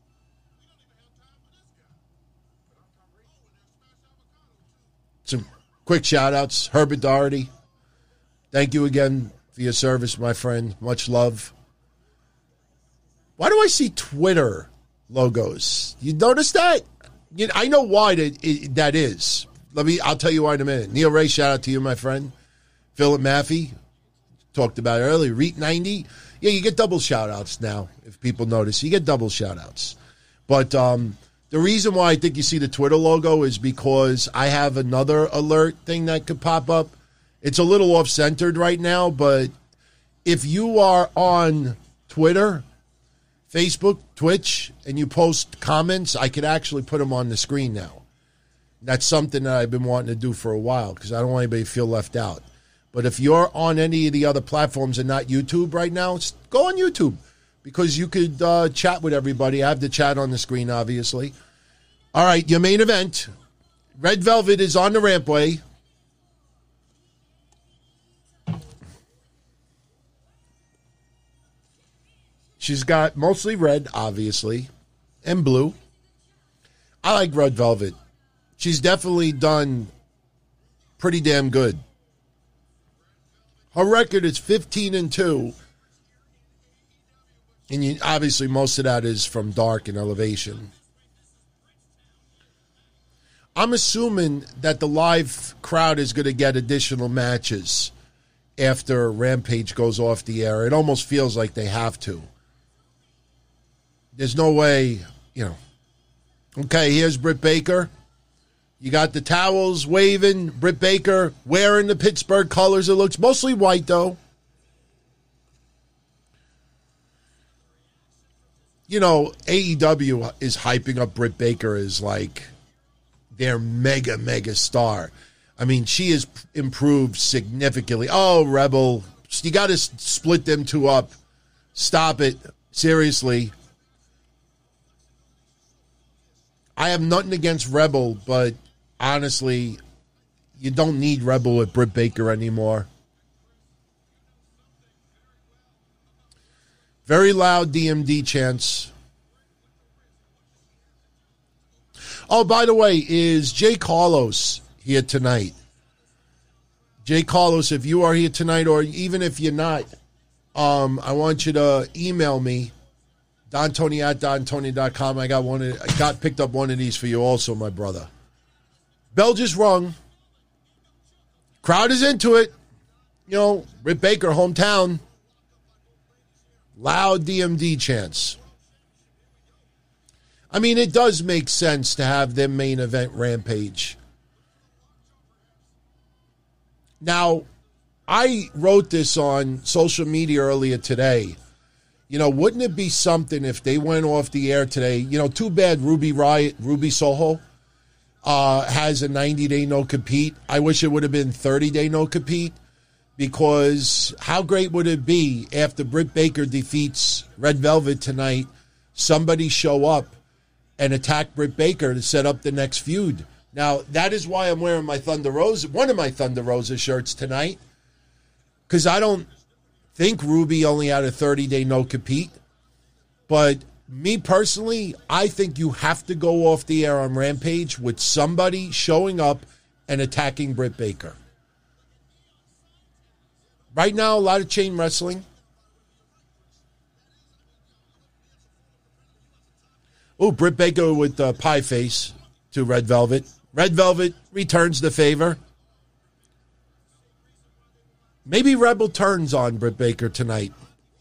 Speaker 1: Some quick shout-outs. Herbert Doherty, thank you again for your service, my friend. Much love. Why do I see Twitter logos? You notice that? You know, I know why that, it, that is. Let me. I'll tell you why in a minute. Neil Ray, shout out to you, my friend. Philip Maffey, talked about it earlier. Reet ninety. Yeah, you get double shout-outs now, if people notice. You get double shout-outs. But um, the reason why I think you see the Twitter logo is because I have another alert thing that could pop up. It's a little off-centered right now, but if you are on Twitter, Facebook, Twitch, and you post comments, I could actually put them on the screen now. That's something that I've been wanting to do for a while because I don't want anybody to feel left out. But if you're on any of the other platforms and not YouTube right now, go on YouTube because you could uh, chat with everybody. I have the chat on the screen, obviously. All right, your main event. Red Velvet is on the rampway. She's got mostly red, obviously, and blue. I like Red Velvet. She's definitely done pretty damn good. Her record is fifteen and two. And you, obviously most of that is from Dark and Elevation. I'm assuming that the live crowd is going to get additional matches after Rampage goes off the air. It almost feels like they have to. There's no way, you know. Okay, here's Britt Baker. You got the towels waving. Britt Baker wearing the Pittsburgh colors. It looks mostly white, though. You know, A E W is hyping up Britt Baker as like their mega, mega star. I mean, she has improved significantly. Oh, Rebel, you got to split them two up. Stop it. Seriously. I have nothing against Rebel, but honestly, you don't need Rebel with Britt Baker anymore. Very loud D M D chants. Oh, by the way, is Jay Carlos here tonight? Jay Carlos, if you are here tonight, or even if you're not, um, I want you to email me. Don Tony at Don Tony dot com. I got one. Of, I got picked up one of these for you also, my brother. Bell just rung. Crowd is into it. You know, Britt Baker, hometown. Loud D M D chants. I mean, it does make sense to have their main event Rampage. Now, I wrote this on social media earlier today. You know, wouldn't it be something if they went off the air today? You know, too bad Ruby Riot, Ruby Soho uh, has a ninety-day no-compete. I wish it would have been thirty-day no-compete. because how great would it be after Britt Baker defeats Red Velvet tonight, somebody show up and attack Britt Baker to set up the next feud? Now, that is why I'm wearing my Thunder Rosa, one of my Thunder Rosa shirts tonight, because I don't think Ruby only had a thirty-day no-compete. But me personally, I think you have to go off the air on Rampage with somebody showing up and attacking Britt Baker. Right now, a lot of chain wrestling. Oh, Britt Baker with uh, pie face to Red Velvet. Red Velvet returns the favor. Maybe Rebel turns on Britt Baker tonight.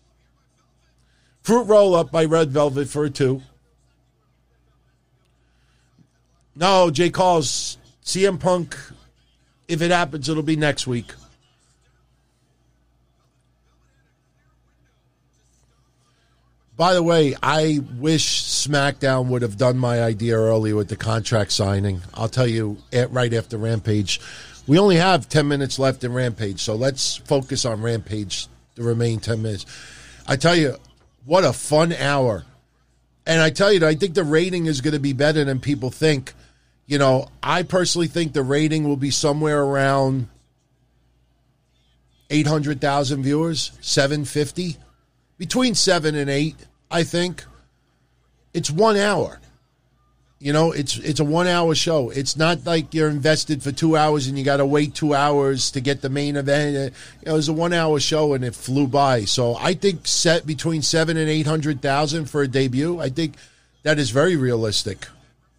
Speaker 1: Fruit roll up by Red Velvet for a two. No, Jay calls C M Punk. If it happens, it'll be next week. By the way, I wish SmackDown would have done my idea earlier with the contract signing. I'll tell you right after Rampage. We only have ten minutes left in Rampage, so let's focus on Rampage the remaining ten minutes. I tell you, what a fun hour. And I tell you, I think the rating is going to be better than people think. You know, I personally think the rating will be somewhere around eight hundred thousand viewers, seven fifty. Between seven and eight, I think. It's one hour. You know, it's it's a one-hour show. It's not like you're invested for two hours and you got to wait two hours to get the main event. You know, it was a one-hour show and it flew by. So I think set between seven and eight hundred thousand for a debut. I think that is very realistic.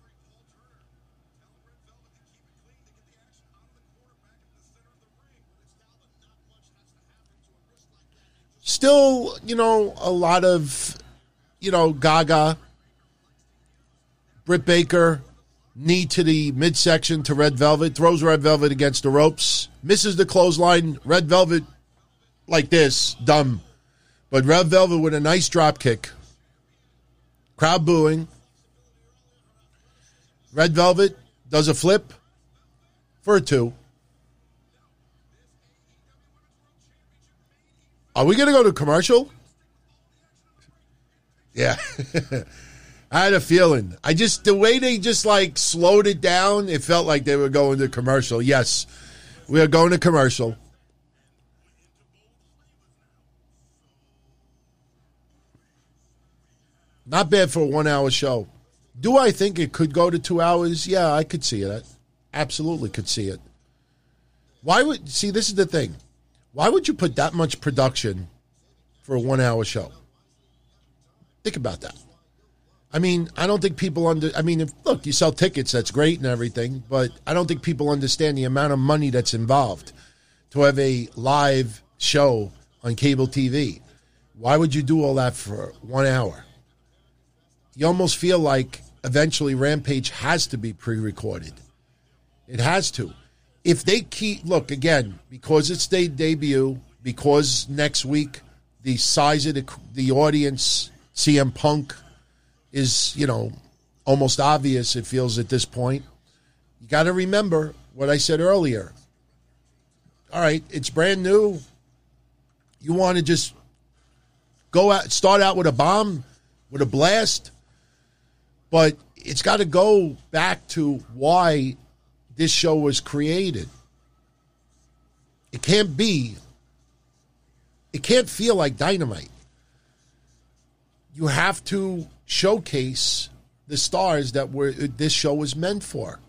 Speaker 1: Still, you know, a lot of, you know, Gaga. Britt Baker, knee to the midsection to Red Velvet, throws Red Velvet against the ropes, misses the clothesline. Red Velvet, like this, dumb. But Red Velvet with a nice drop kick. Crowd booing. Red Velvet does a flip for a two. Are we going to go to commercial? Yeah. I had a feeling. I just, the way they just like slowed it down, it felt like they were going to commercial. Yes, we are going to commercial. Not bad for a one-hour show. Do I think it could go to two hours? Yeah, I could see that. Absolutely could see it. Why would, see, this is the thing. Why would you put that much production for a one-hour show? Think about that. I mean, I don't think people under. I mean, if look, you sell tickets, that's great and everything, but I don't think people understand the amount of money that's involved to have a live show on cable T V. Why would you do all that for one hour? You almost feel like eventually Rampage has to be pre-recorded. It has to. If they keep, look, again, because it's their debut, because next week the size of the, the audience, C M Punk, is, you know, almost obvious, it feels at this point. You got to remember what I said earlier. All right, it's brand new. You want to just go out, start out with a bomb, with a blast, but it's got to go back to why this show was created. It can't be, it can't feel like Dynamite. You have to showcase the stars that were this show was meant for.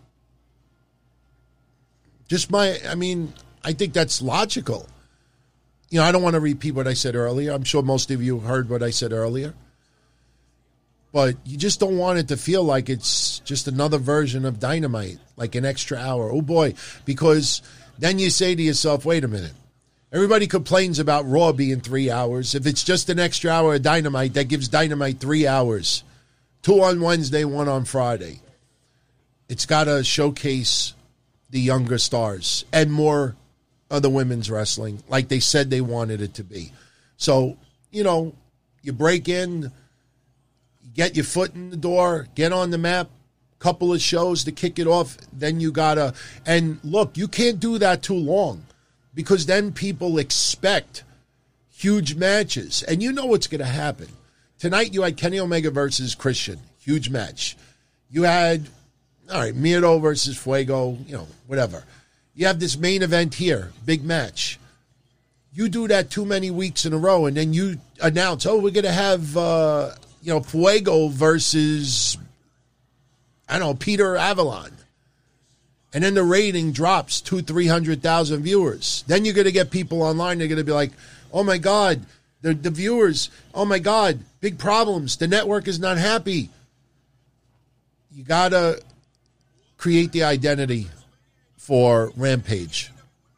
Speaker 1: Just my, I mean, I think that's logical. You know, I don't want to repeat what I said earlier. I'm sure most of you heard what I said earlier. But you just don't want it to feel like it's just another version of Dynamite, like an extra hour. Oh, boy, because then you say to yourself, wait a minute. Everybody complains about Raw being three hours. If it's just an extra hour of Dynamite, that gives Dynamite three hours. Two on Wednesday, one on Friday. It's got to showcase the younger stars and more of the women's wrestling like they said they wanted it to be. So, you know, you break in, get your foot in the door, get on the map, couple of shows to kick it off, then you got to, and look, you can't do that too long. because then people expect huge matches. And you know what's going to happen. Tonight you had Kenny Omega versus Christian. Huge match. You had, all right, Miedo versus Fuego, you know, whatever. You have this main event here, big match. You do that too many weeks in a row, and then you announce, oh, we're going to have, uh, you know, Fuego versus, I don't know, Peter Avalon. And then the rating drops two, three hundred thousand viewers. Then you're going to get people online. They're going to be like, oh, my God, the, the viewers, oh, my God, big problems. The network is not happy. You got to create the identity for Rampage.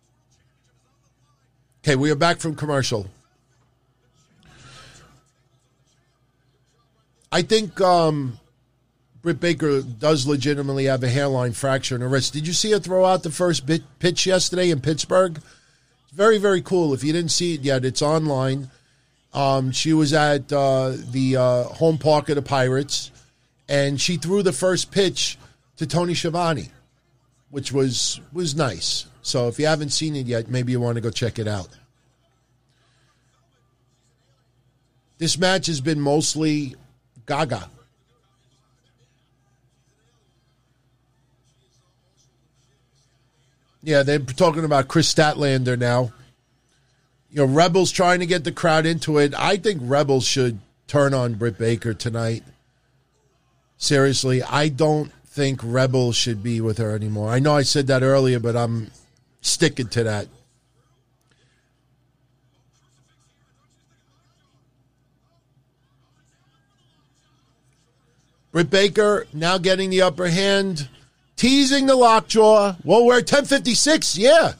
Speaker 1: Okay, we are back from commercial. I think um, Britt Baker does legitimately have a hairline fracture in her wrist. Did you see her throw out the first bit, pitch yesterday in Pittsburgh? It's very, very cool. If you didn't see it yet, it's online. Um, she was at uh, the uh, home park of the Pirates, and she threw the first pitch to Tony Schiavone, which was was nice. So if you haven't seen it yet, maybe you want to go check it out. This match has been mostly gaga. Yeah, they're talking about Chris Statlander now. You know, Rebels trying to get the crowd into it. I think Rebels should turn on Britt Baker tonight. Seriously, I don't think Rebels should be with her anymore. I know I said that earlier, but I'm sticking to that. Britt Baker now getting the upper hand, teasing the lockjaw. Well, we're at ten fifty-six, yeah.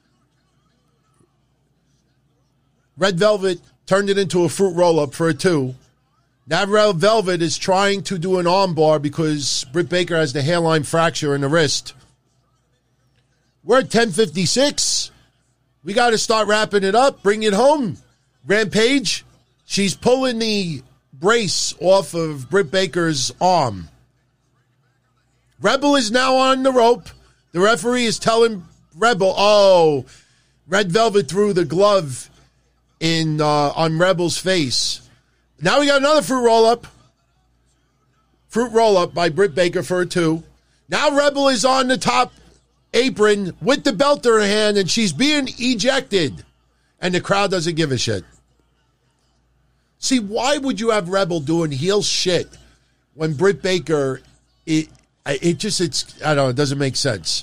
Speaker 1: Red Velvet turned it into a fruit roll-up for a two. Now Red Velvet is trying to do an armbar because Britt Baker has the hairline fracture in the wrist. We're at ten fifty-six. We got to start wrapping it up. Bring it home. Rampage, she's pulling the brace off of Britt Baker's arm. Rebel is now on the rope. The referee is telling Rebel, oh, Red Velvet threw the glove in uh, on Rebel's face. Now we got another fruit roll-up. Fruit roll-up by Britt Baker for a two. Now Rebel is on the top apron with the belt in her hand, and she's being ejected. And the crowd doesn't give a shit. See, why would you have Rebel doing heel shit when Britt Baker, it, it just, it's, I don't know, it doesn't make sense.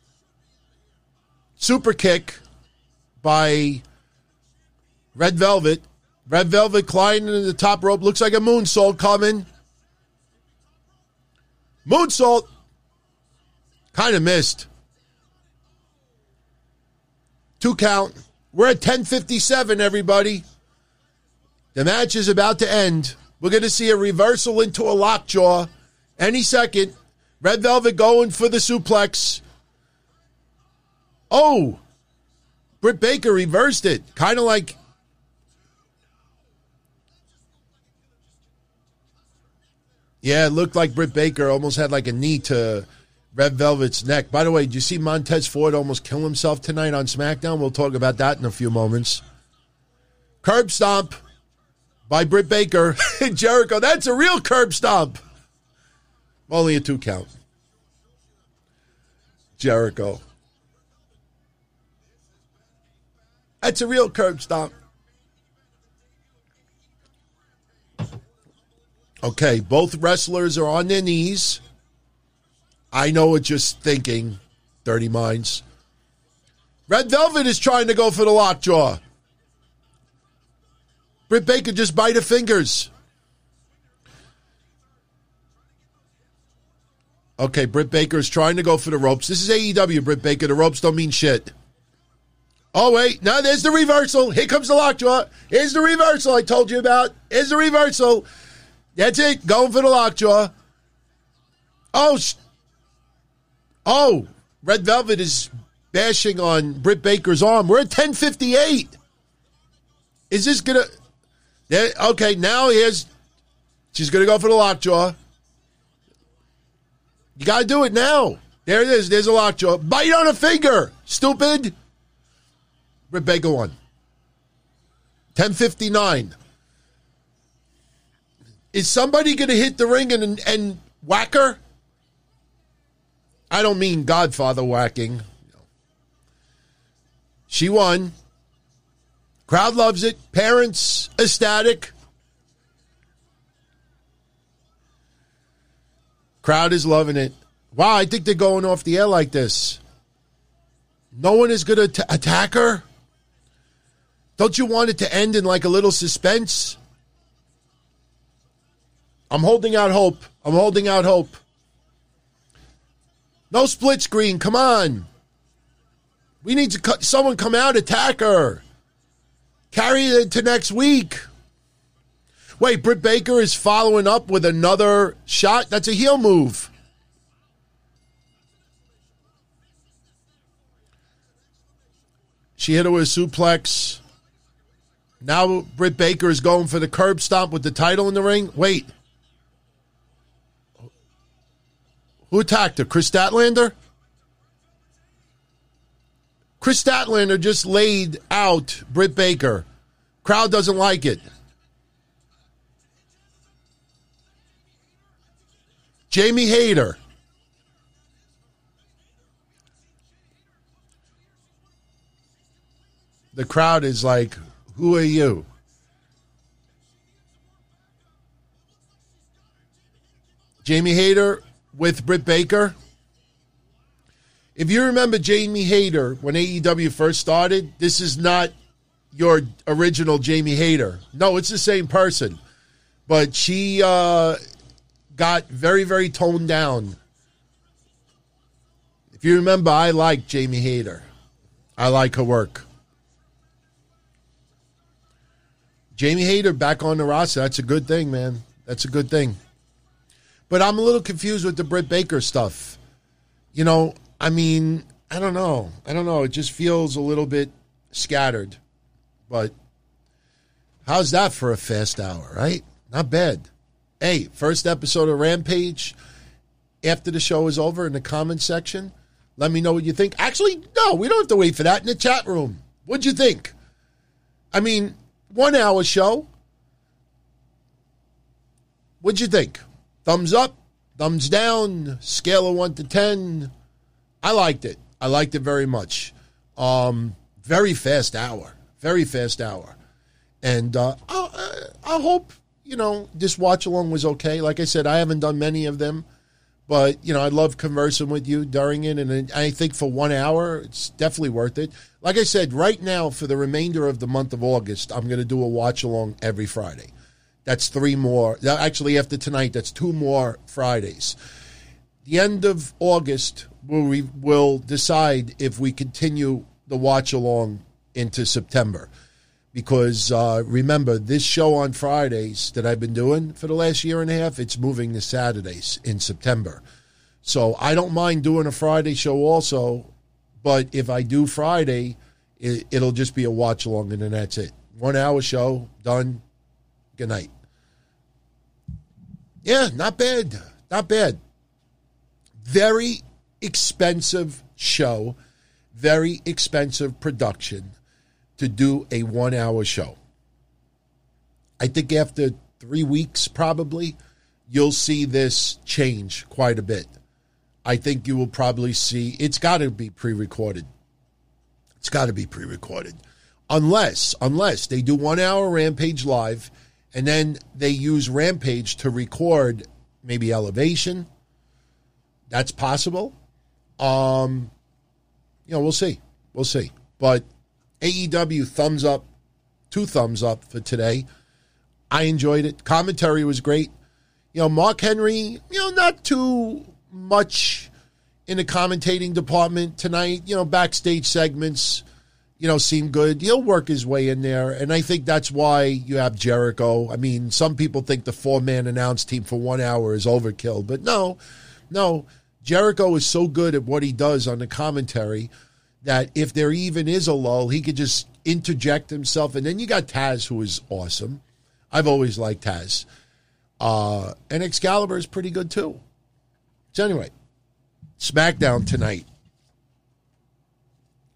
Speaker 1: Super kick by Red Velvet. Red Velvet climbing to the top rope. Looks like a moonsault coming. Moonsault. Kind of missed. Two count. We're at ten fifty-seven, everybody. The match is about to end. We're going to see a reversal into a lockjaw any second. Red Velvet going for the suplex. Oh, Britt Baker reversed it. Kind of like... Yeah, it looked like Britt Baker almost had like a knee to Red Velvet's neck. By the way, did you see Montez Ford almost kill himself tonight on SmackDown? We'll talk about that in a few moments. Curb stomp by Britt Baker. Jericho, that's a real curb stomp. Only a two count. Jericho. That's a real curb stomp. Okay, both wrestlers are on their knees. I know what you're thinking, dirty minds. Red Velvet is trying to go for the lockjaw. Britt Baker just bite her fingers. Okay, Britt Baker is trying to go for the ropes. This is A E W, Britt Baker. The ropes don't mean shit. Oh, wait. Now there's the reversal. Here comes the lockjaw. Here's the reversal I told you about. Here's the reversal. That's it. Going for the lockjaw. Oh, sh- oh, Red Velvet is bashing on Britt Baker's arm. We're at ten fifty-eight. Is this going to... Okay, now here's... She's going to go for the lockjaw. You got to do it now. There it is. There's a lockjaw. Bite on a finger, stupid. Britt Baker won. ten fifty-nine. Is somebody going to hit the ring and, and whack her? I don't mean Godfather whacking. She won. Crowd loves it. Parents ecstatic. Crowd is loving it. Wow, I think they're going off the air like this. No one is going to attack her? Don't you want it to end in like a little suspense? I'm holding out hope. I'm holding out hope. No split screen. Come on. We need to cut, someone come out, attack her. Carry it into next week. Wait, Britt Baker is following up with another shot? That's a heel move. She hit her with a suplex. Now Britt Baker is going for the curb stomp with the title in the ring. Wait. Who attacked her? Chris Statlander? Chris Statlander just laid out Britt Baker. Crowd doesn't like it. Jamie Hayter. The crowd is like, who are you? Jamie Hayter with Britt Baker. If you remember Jamie Hayter when A E W first started, this is not your original Jamie Hayter. No, it's the same person. But she uh, got very, very toned down. If you remember, I like Jamie Hayter. I like her work. Jamie Hayter back on the roster. That's a good thing, man. That's a good thing. But I'm a little confused with the Britt Baker stuff. You know, I mean, I don't know. I don't know. It just feels a little bit scattered. But how's that for a fast hour, right? Not bad. Hey, first episode of Rampage. After the show is over in the comments section, let me know what you think. Actually, no, we don't have to wait for that in the chat room. What'd you think? I mean, one hour show. What'd you think? Thumbs up, thumbs down, scale of one to ten. I liked it. I liked it very much. Um, very fast hour. Very fast hour. And uh, I, I hope, you know, this watch along was okay. Like I said, I haven't done many of them. But, you know, I love conversing with you during it. And I think for one hour, it's definitely worth it. Like I said, right now, for the remainder of the month of August, I'm going to do a watch along every Friday. That's three more. Actually, after tonight, that's two more Fridays. The end of August, we will decide if we continue the watch along into September. Because uh, remember, this show on Fridays that I've been doing for the last year and a half, it's moving to Saturdays in September. So I don't mind doing a Friday show also, but if I do Friday, it, it'll just be a watch along and then that's it. One hour show, done, good night. Yeah, not bad. Not bad. Very expensive show. Very expensive production to do a one-hour show. I think after three weeks, probably, you'll see this change quite a bit. I think you will probably see, it's got to be pre-recorded. It's got to be pre-recorded. Unless, unless they do one-hour Rampage live, and then they use Rampage to record maybe Elevation. That's possible. Um, you know, we'll see. We'll see. But A E W, thumbs up, two thumbs up for today. I enjoyed it. Commentary was great. You know, Mark Henry, you know, not too much in the commentating department tonight. You know, backstage segments, you know, seem good. He'll work his way in there, and I think that's why you have Jericho. I mean, some people think the four-man announce team for one hour is overkill, but no, no. Jericho is so good at what he does on the commentary that if there even is a lull, he could just interject himself. And then you got Taz, who is awesome. I've always liked Taz. Uh, and Excalibur is pretty good, too. So anyway, SmackDown tonight.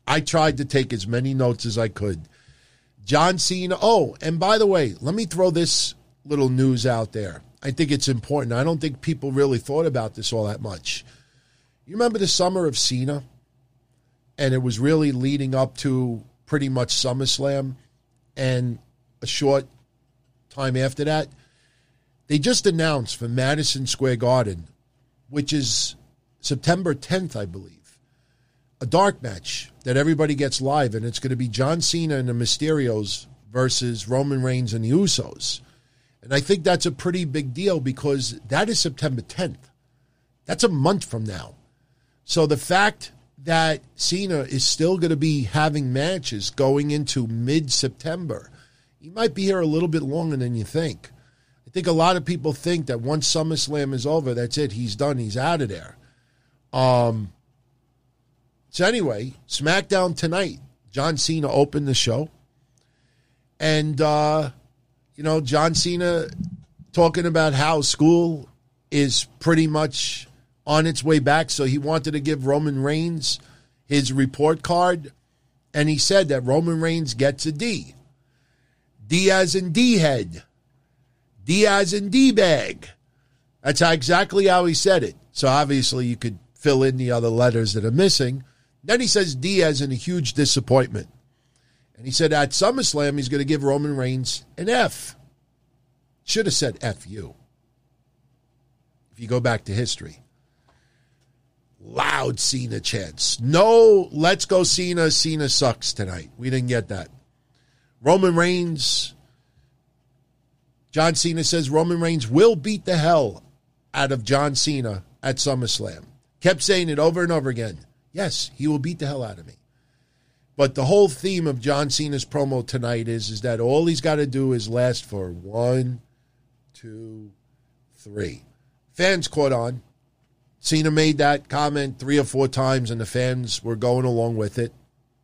Speaker 1: I tried to take as many notes as I could. John Cena. Oh, and by the way, let me throw this little news out there. I think it's important. I don't think people really thought about this all that much. You remember the summer of Cena? And it was really leading up to pretty much SummerSlam. And a short time after that, they just announced for Madison Square Garden, which is September tenth, I believe, a dark match that everybody gets live, and it's going to be John Cena and the Mysterios versus Roman Reigns and the Usos. And I think that's a pretty big deal because that is September tenth. That's a month from now. So the fact that Cena is still going to be having matches going into mid-September, he might be here a little bit longer than you think. I think a lot of people think that once SummerSlam is over, that's it. He's done. He's out of there. Um. So anyway, SmackDown tonight, John Cena opened the show. And, uh, you know, John Cena talking about how school is pretty much on its way back. So he wanted to give Roman Reigns his report card. And he said that Roman Reigns gets a D. D as in D-head. D as in D-bag. That's how, exactly how he said it. So obviously you could fill in the other letters that are missing. Then he says D as in a huge disappointment. And he said at SummerSlam, he's going to give Roman Reigns an F. Should have said F you. If you go back to history. Loud Cena chants. No, let's go Cena. Cena sucks tonight. We didn't get that. Roman Reigns. John Cena says Roman Reigns will beat the hell out of John Cena at SummerSlam. Kept saying it over and over again. Yes, he will beat the hell out of me. But the whole theme of John Cena's promo tonight is, is that all he's got to do is last for one, two, three. Fans caught on. Cena made that comment three or four times, and the fans were going along with it.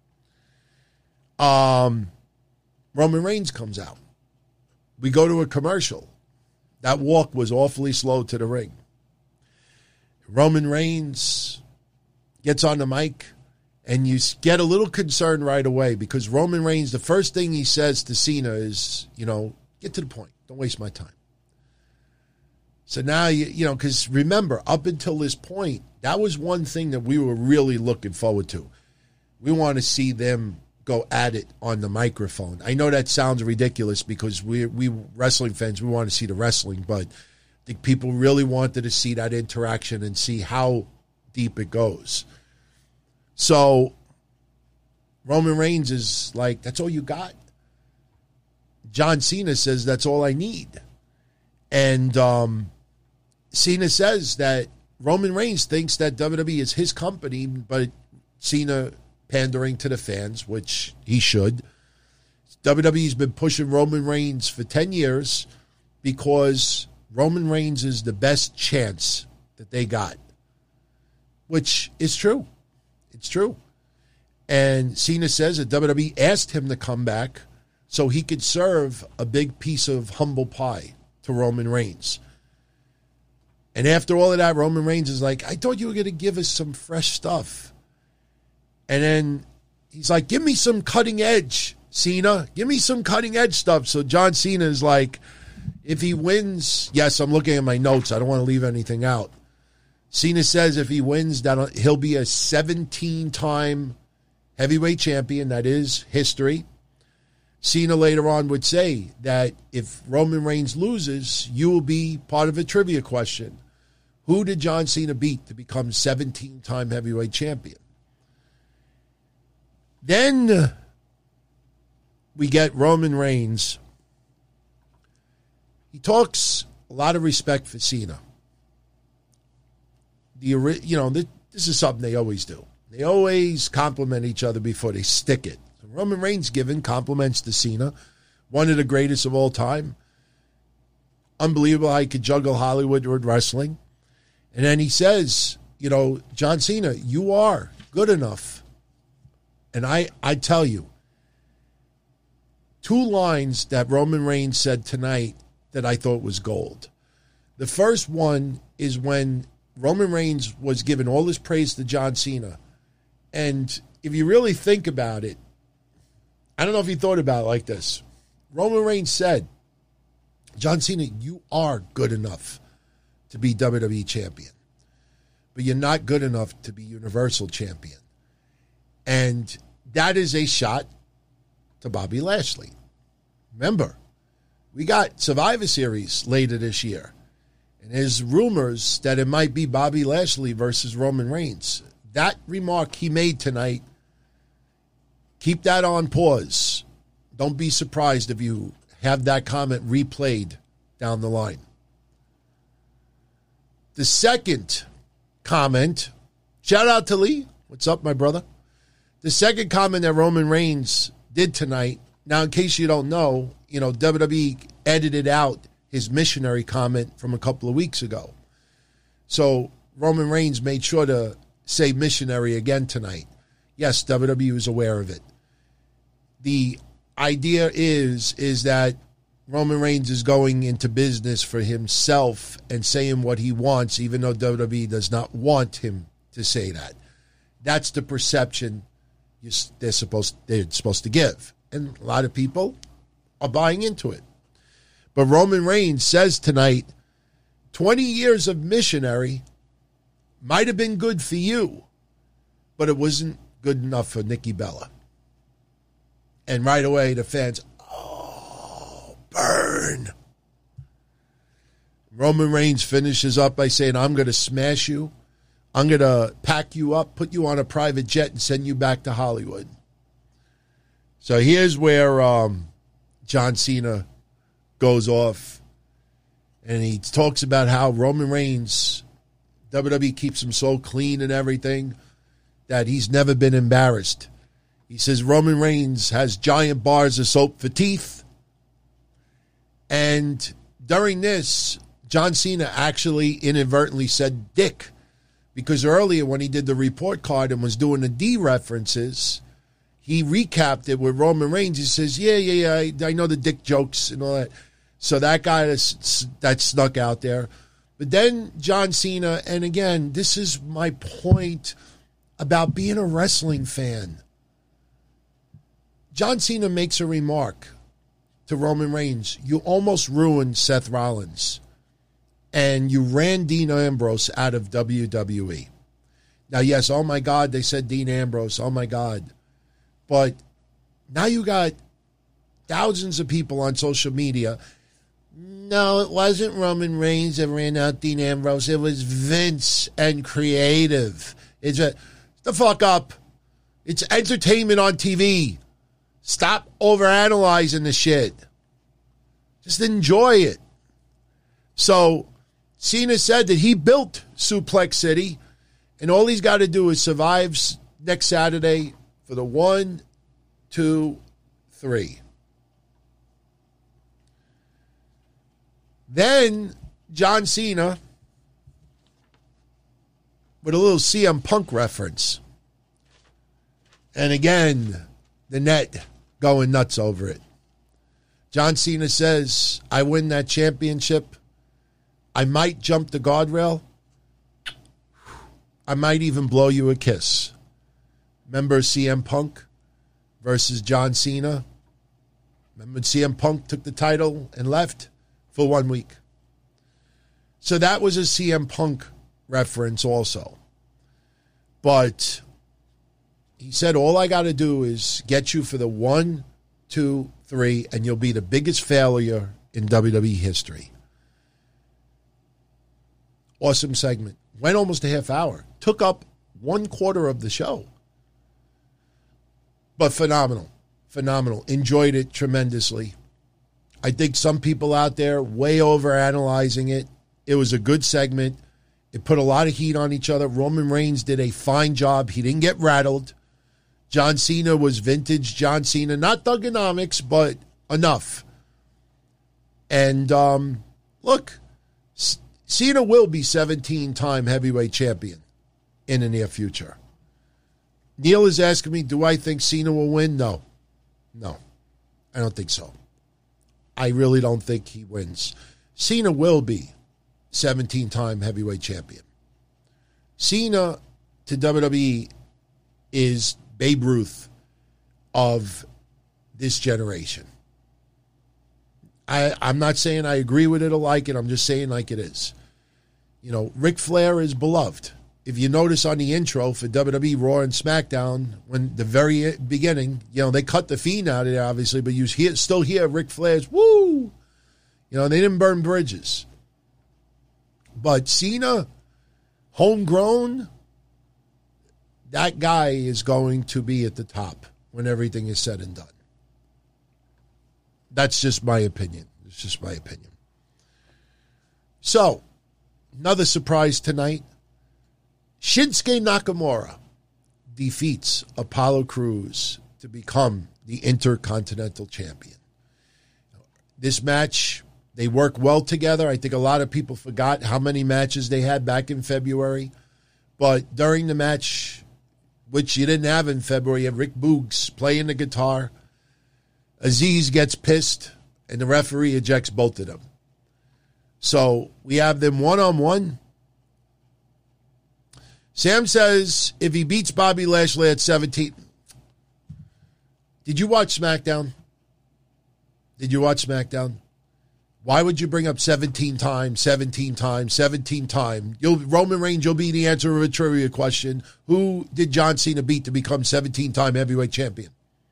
Speaker 1: Um, Roman Reigns comes out. We go to a commercial. That walk was awfully slow to the ring. Roman Reigns gets on the mic, and you get a little concerned right away because Roman Reigns, the first thing he says to Cena is, you know, get to the point. Don't waste my time. So now, you, you know, because remember, up until this point, that was one thing that we were really looking forward to. We want to see them go at it on the microphone. I know that sounds ridiculous because we, we wrestling fans, we want to see the wrestling, but I think people really wanted to see that interaction and see how deep it goes. So Roman Reigns is like, that's all you got? John Cena says, that's all I need. And um, Cena says that Roman Reigns thinks that W W E is his company, but Cena pandering to the fans, which he should. W W E's been pushing Roman Reigns for ten years because Roman Reigns is the best chance that they got, which is true. It's true. And Cena says that W W E asked him to come back so he could serve a big piece of humble pie to Roman Reigns. And after all of that, Roman Reigns is like, I thought you were going to give us some fresh stuff. And then he's like, give me some cutting edge, Cena. Give me some cutting edge stuff. So John Cena is like, if he wins, yes, I'm looking at my notes. I don't want to leave anything out. Cena says if he wins, that he'll be a seventeen-time heavyweight champion. That is history. Cena later on would say that if Roman Reigns loses, you will be part of a trivia question. Who did John Cena beat to become seventeen-time heavyweight champion? Then we get Roman Reigns. He talks a lot of respect for Cena. The you know this is something they always do. They always compliment each other before they stick it. So Roman Reigns giving compliments to Cena, one of the greatest of all time. Unbelievable how he could juggle Hollywood with wrestling. And then he says, you know, John Cena, you are good enough. And I, I tell you, two lines that Roman Reigns said tonight that I thought was gold. The first one is when Roman Reigns was giving all his praise to John Cena, and if you really think about it, I don't know if you thought about it like this. Roman Reigns said, John Cena, you are good enough to be W W E champion, but you're not good enough to be Universal champion. And that is a shot to Bobby Lashley. Remember, we got Survivor Series later this year, and there's rumors that it might be Bobby Lashley versus Roman Reigns. That remark he made tonight, keep that on pause. Don't be surprised if you have that comment replayed down the line. The second comment, shout out to Lee. What's up, my brother? The second comment that Roman Reigns did tonight, now in case you don't know, you know, W W E edited out his missionary comment from a couple of weeks ago. So Roman Reigns made sure to say missionary again tonight. Yes, W W E was aware of it. The idea is, is that Roman Reigns is going into business for himself and saying what he wants, even though W W E does not want him to say that. That's the perception they're supposed, they're supposed to give. And a lot of people are buying into it. But Roman Reigns says tonight, twenty years of missionary might have been good for you, but it wasn't good enough for Nikki Bella. And right away, the fans, oh, burn. Roman Reigns finishes up by saying, I'm going to smash you. I'm going to pack you up, put you on a private jet, and send you back to Hollywood. So here's where um, John Cena goes off, and he talks about how Roman Reigns, W W E keeps him so clean and everything that he's never been embarrassed. He says Roman Reigns has giant bars of soap for teeth. And during this, John Cena actually inadvertently said dick, because earlier when he did the report card and was doing the D references, he recapped it with Roman Reigns. He says, yeah, yeah, yeah, I, I know the dick jokes and all that. So that guy that snuck out there. But then John Cena, and again, this is my point about being a wrestling fan. John Cena makes a remark to Roman Reigns. You almost ruined Seth Rollins, and you ran Dean Ambrose out of W W E. Now, yes, oh my God, they said Dean Ambrose, oh my God. But now you got thousands of people on social media. No, it wasn't Roman Reigns that ran out Dean Ambrose. It was Vince and creative. It's a, the fuck up. It's entertainment on T V. Stop overanalyzing the shit. Just enjoy it. So Cena said that he built Suplex City, and all he's got to do is survive next Saturday for the one, two, three. Then John Cena, with a little C M Punk reference. And again, the net going nuts over it. John Cena says, I win that championship. I might jump the guardrail. I might even blow you a kiss. Remember C M Punk versus John Cena? Remember C M Punk took the title and left for one week? So that was a C M Punk reference also. But he said, all I got to do is get you for the one, two, three, and you'll be the biggest failure in W W E history. Awesome segment. Went almost a half hour. Took up one quarter of the show. But phenomenal. Phenomenal. Enjoyed it tremendously. I think some people out there way over analyzing it. It was a good segment. It put a lot of heat on each other. Roman Reigns did a fine job. He didn't get rattled. John Cena was vintage John Cena. Not Thuganomics, but enough. And um, look, C- Cena will be seventeen-time heavyweight champion in the near future. Neil is asking me, do I think Cena will win? No. No. I don't think so. I really don't think he wins. Cena will be seventeen-time heavyweight champion. Cena to W W E is Babe Ruth of this generation. I, I'm not saying I agree with it or like it. I'm just saying like it is. You know, Ric Flair is beloved. If you notice on the intro for W W E Raw and SmackDown, when the very beginning, you know, they cut the Fiend out of there, obviously, but you hear, still hear Ric Flair's woo. You know, they didn't burn bridges. But Cena, homegrown, that guy is going to be at the top when everything is said and done. That's just my opinion. It's just my opinion. So, another surprise tonight. Shinsuke Nakamura defeats Apollo Crews to become the Intercontinental Champion. This match, they work well together. I think a lot of people forgot how many matches they had back in February. But during the match, which you didn't have in February, you had Rick Boogs playing the guitar. Aziz gets pissed, and the referee ejects both of them. So we have them one-on-one. Sam says if he beats Bobby Lashley at seventeen. Did you watch SmackDown? Did you watch SmackDown? Why would you bring up seventeen times, seventeen times, seventeen times? You'll, Roman Reigns, you'll be the answer of a trivia question. Who did John Cena beat to become seventeen-time heavyweight champion?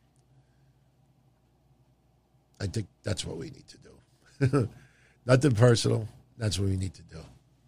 Speaker 1: I think that's what we need to do. Nothing personal. That's what we need to do.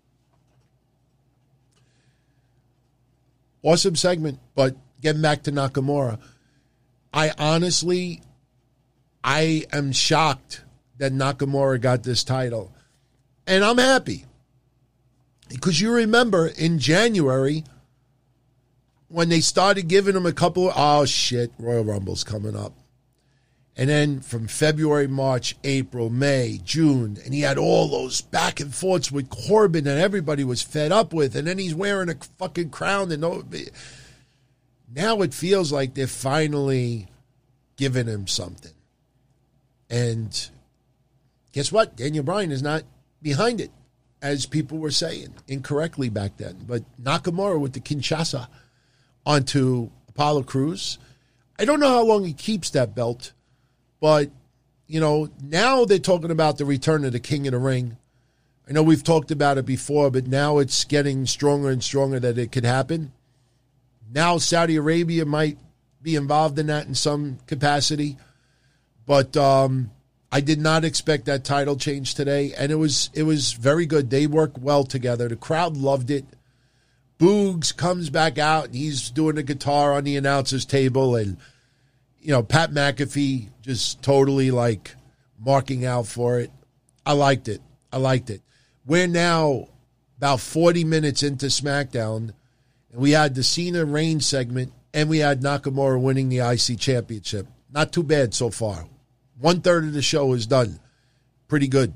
Speaker 1: Awesome segment, but getting back to Nakamura, I honestly, I am shocked that Nakamura got this title. And I'm happy. Because you remember in January, when they started giving him a couple of, oh shit, Royal Rumble's coming up. And then from February, March, April, May, June, and he had all those back and forths with Corbin that everybody was fed up with. And then he's wearing a fucking crown. And no, now it feels like they're finally giving him something. And guess what? Daniel Bryan is not behind it, as people were saying incorrectly back then. But Nakamura with the Kinshasa onto Apollo Crews. I don't know how long he keeps that belt. But, you know, now they're talking about the return of the King of the Ring. I know we've talked about it before, but now it's getting stronger and stronger that it could happen. Now Saudi Arabia might be involved in that in some capacity. But um, I did not expect that title change today, and it was it was very good. They worked well together. The crowd loved it. Boogs comes back out, and he's doing the guitar on the announcer's table, and you know, Pat McAfee just totally, like, marking out for it. I liked it. I liked it. We're now about forty minutes into SmackDown, and we had the Cena Reigns segment, and we had Nakamura winning the I C Championship. Not too bad so far. One-third of the show is done. Pretty good.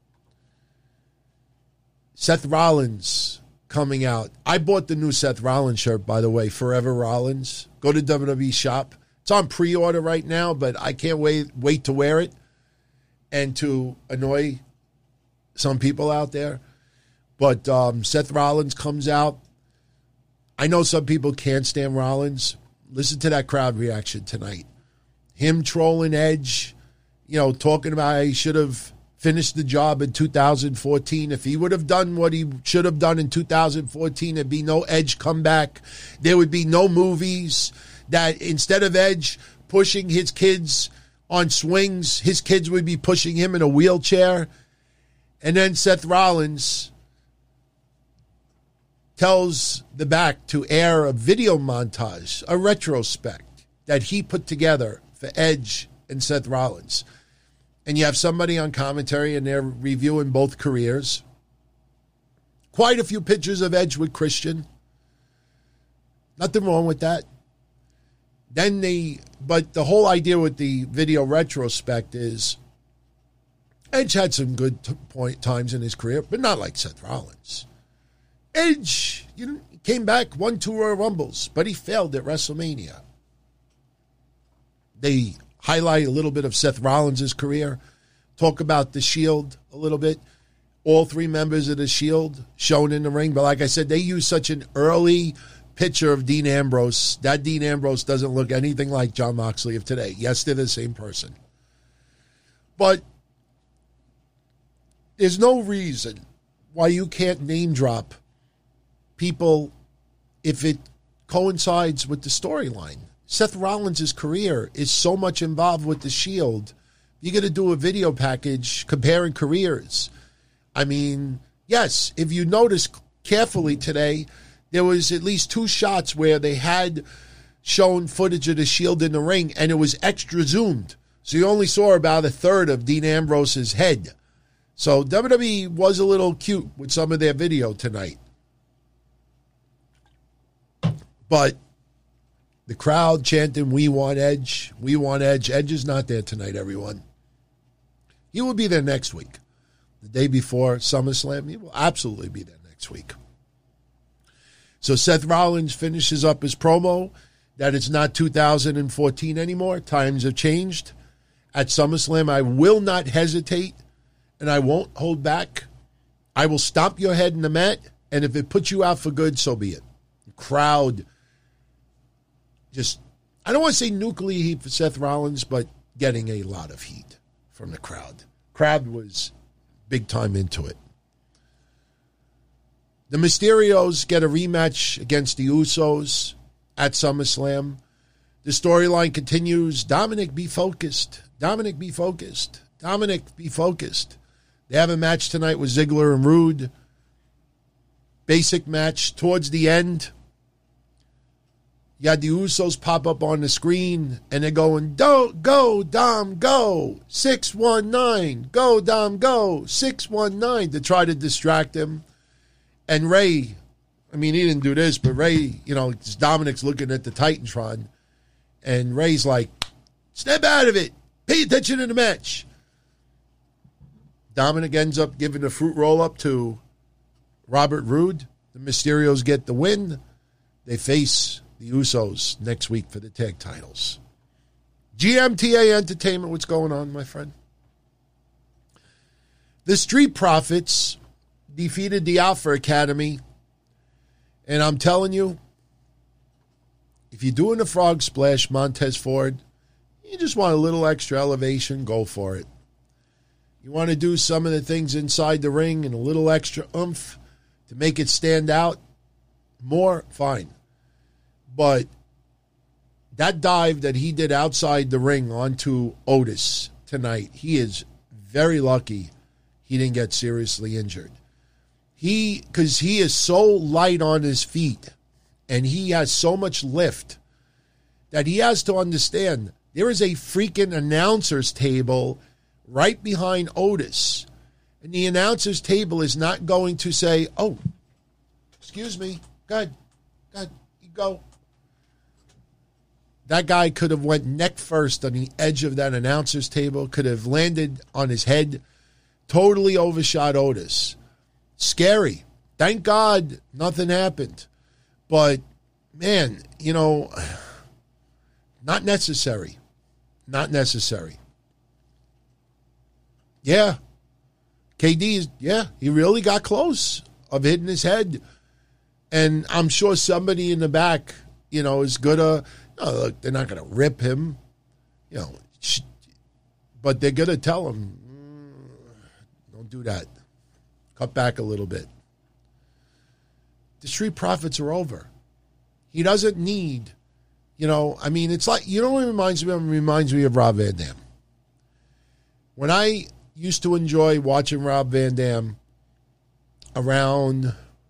Speaker 1: Seth Rollins coming out. I bought the new Seth Rollins shirt, by the way, Forever Rollins. Go to W W E Shop. It's on pre-order right now, but I can't wait wait to wear it and to annoy some people out there. But um, Seth Rollins comes out. I know some people can't stand Rollins. Listen to that crowd reaction tonight. Him trolling Edge, you know, talking about how he should have finished the job in two thousand fourteen. If he would have done what he should have done in two thousand fourteen, there'd be no Edge comeback. There would be no movies. That instead of Edge pushing his kids on swings, his kids would be pushing him in a wheelchair. And then Seth Rollins tells the back to air a video montage, a retrospect that he put together for Edge and Seth Rollins. And you have somebody on commentary and they're reviewing both careers. Quite a few pictures of Edge with Christian. Nothing wrong with that. Then they, but the whole idea with the video retrospect is Edge had some good t- point times in his career, but not like Seth Rollins. Edge, you know, came back, won two Royal Rumbles, but he failed at WrestleMania. They highlight a little bit of Seth Rollins' career, talk about the Shield a little bit. All three members of the Shield shown in the ring, but like I said, they use such an early picture of Dean Ambrose. That Dean Ambrose doesn't look anything like Jon Moxley of today. Yes, they're the same person. But there's no reason why you can't name drop people if it coincides with the storyline. Seth Rollins' career is so much involved with the Shield. You're going to do a video package comparing careers. I mean, yes, if you notice carefully today, there was at least two shots where they had shown footage of the Shield in the ring, and it was extra zoomed. So you only saw about a third of Dean Ambrose's head. So W W E was a little cute with some of their video tonight. But the crowd chanting, "We want Edge, we want Edge." Edge is not there tonight, everyone. He will be there next week. The day before SummerSlam, he will absolutely be there next week. So Seth Rollins finishes up his promo that it's not two thousand fourteen anymore. Times have changed. At SummerSlam, I will not hesitate, and I won't hold back. I will stomp your head in the mat, and if it puts you out for good, so be it. The crowd just, I don't want to say nuclear heat for Seth Rollins, but getting a lot of heat from the crowd. Crowd was big time into it. The Mysterios get a rematch against the Usos at SummerSlam. The storyline continues. Dominic, be focused. Dominic, be focused. Dominic, be focused. They have a match tonight with Ziggler and Rude. Basic match. Towards the end, you had the Usos pop up on the screen, and they're going, "Go, go, Dom, go. six one nine. Go, Dom, go. six one nine," to try to distract him. And Ray, I mean, he didn't do this, but Ray, you know, Dominic's looking at the Titantron, and Ray's like, "Step out of it. Pay attention to the match." Dominic ends up giving a fruit roll-up to Robert Roode. The Mysterios get the win. They face the Usos next week for the tag titles. G M T A Entertainment, what's going on, my friend? The Street Profits defeated the Alpha Academy. And I'm telling you, if you're doing a frog splash, Montez Ford, you just want a little extra elevation, go for it. You want to do some of the things inside the ring and a little extra oomph to make it stand out more, fine. But that dive that he did outside the ring onto Otis tonight, he is very lucky he didn't get seriously injured. He, because he is so light on his feet and he has so much lift that he has to understand there is a freaking announcer's table right behind Otis. And the announcer's table is not going to say, "Oh, excuse me, go ahead, go ahead, you go." That guy could have went neck first on the edge of that announcer's table, could have landed on his head, totally overshot Otis. Scary. Thank God nothing happened. But, man, you know, not necessary. Not necessary. Yeah. K D, is, yeah, he really got close of hitting his head. And I'm sure somebody in the back, you know, is going to, no, look, they're not going to rip him, you know, but they're going to tell him, mm, don't do that. Cut back a little bit. The Street Profits are over. He doesn't need, you know, I mean, it's like, you know what it reminds me of? It reminds me of Rob Van Dam. When I used to enjoy watching Rob Van Dam around,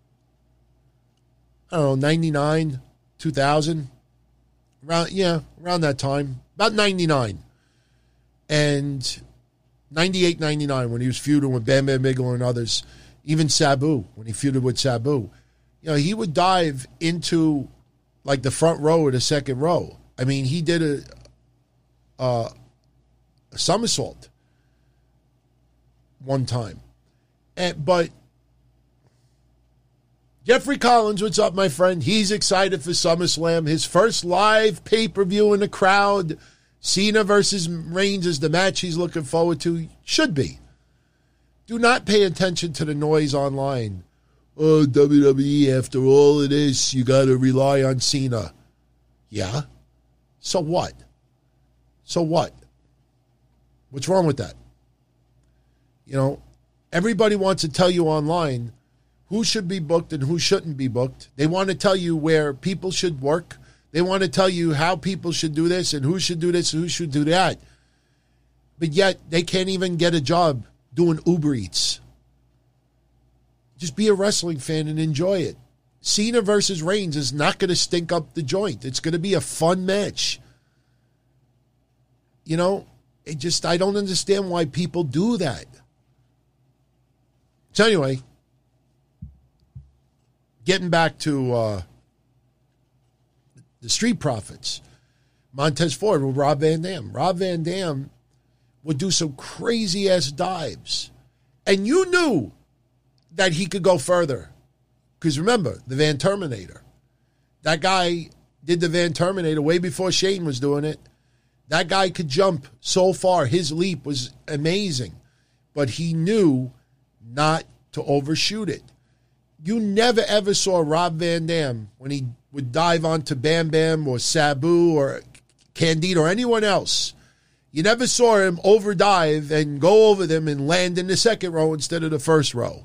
Speaker 1: I don't know, ninety-nine, two thousand, around, yeah, around that time, about ninety-nine. And ninety-eight, ninety-nine, when he was feuding with Bam Bam Bigelow and others, even Sabu, when he feuded with Sabu, you know, he would dive into, like, the front row or the second row. I mean, he did a, uh, a somersault one time. And, but Jeffrey Collins, what's up, my friend? He's excited for SummerSlam. His first live pay-per-view in the crowd. Cena versus Reigns is the match he's looking forward to. Should be. Do not pay attention to the noise online. oh, W W E, after all of this, you got to rely on Cena. Yeah? So what? So what? What's wrong with that? You know, everybody wants to tell you online who should be booked and who shouldn't be booked. They want to tell you where people should work. They want to tell you how people should do this and who should do this and who should do that. But yet, they can't even get a job doing Uber Eats. Just be a wrestling fan and enjoy it. Cena versus Reigns is not going to stink up the joint. It's going to be a fun match. You know, it just, I don't understand why people do that. So anyway, getting back to uh, the Street Profits, Montez Ford with Rob Van Dam. Rob Van Dam would do some crazy-ass dives. And you knew that he could go further. Because remember, the Van Terminator. That guy did the Van Terminator way before Shane was doing it. That guy could jump so far. His leap was amazing. But he knew not to overshoot it. You never, ever saw Rob Van Dam when he would dive onto Bam Bam or Sabu or Candide or anyone else. You never saw him overdive and go over them and land in the second row instead of the first row.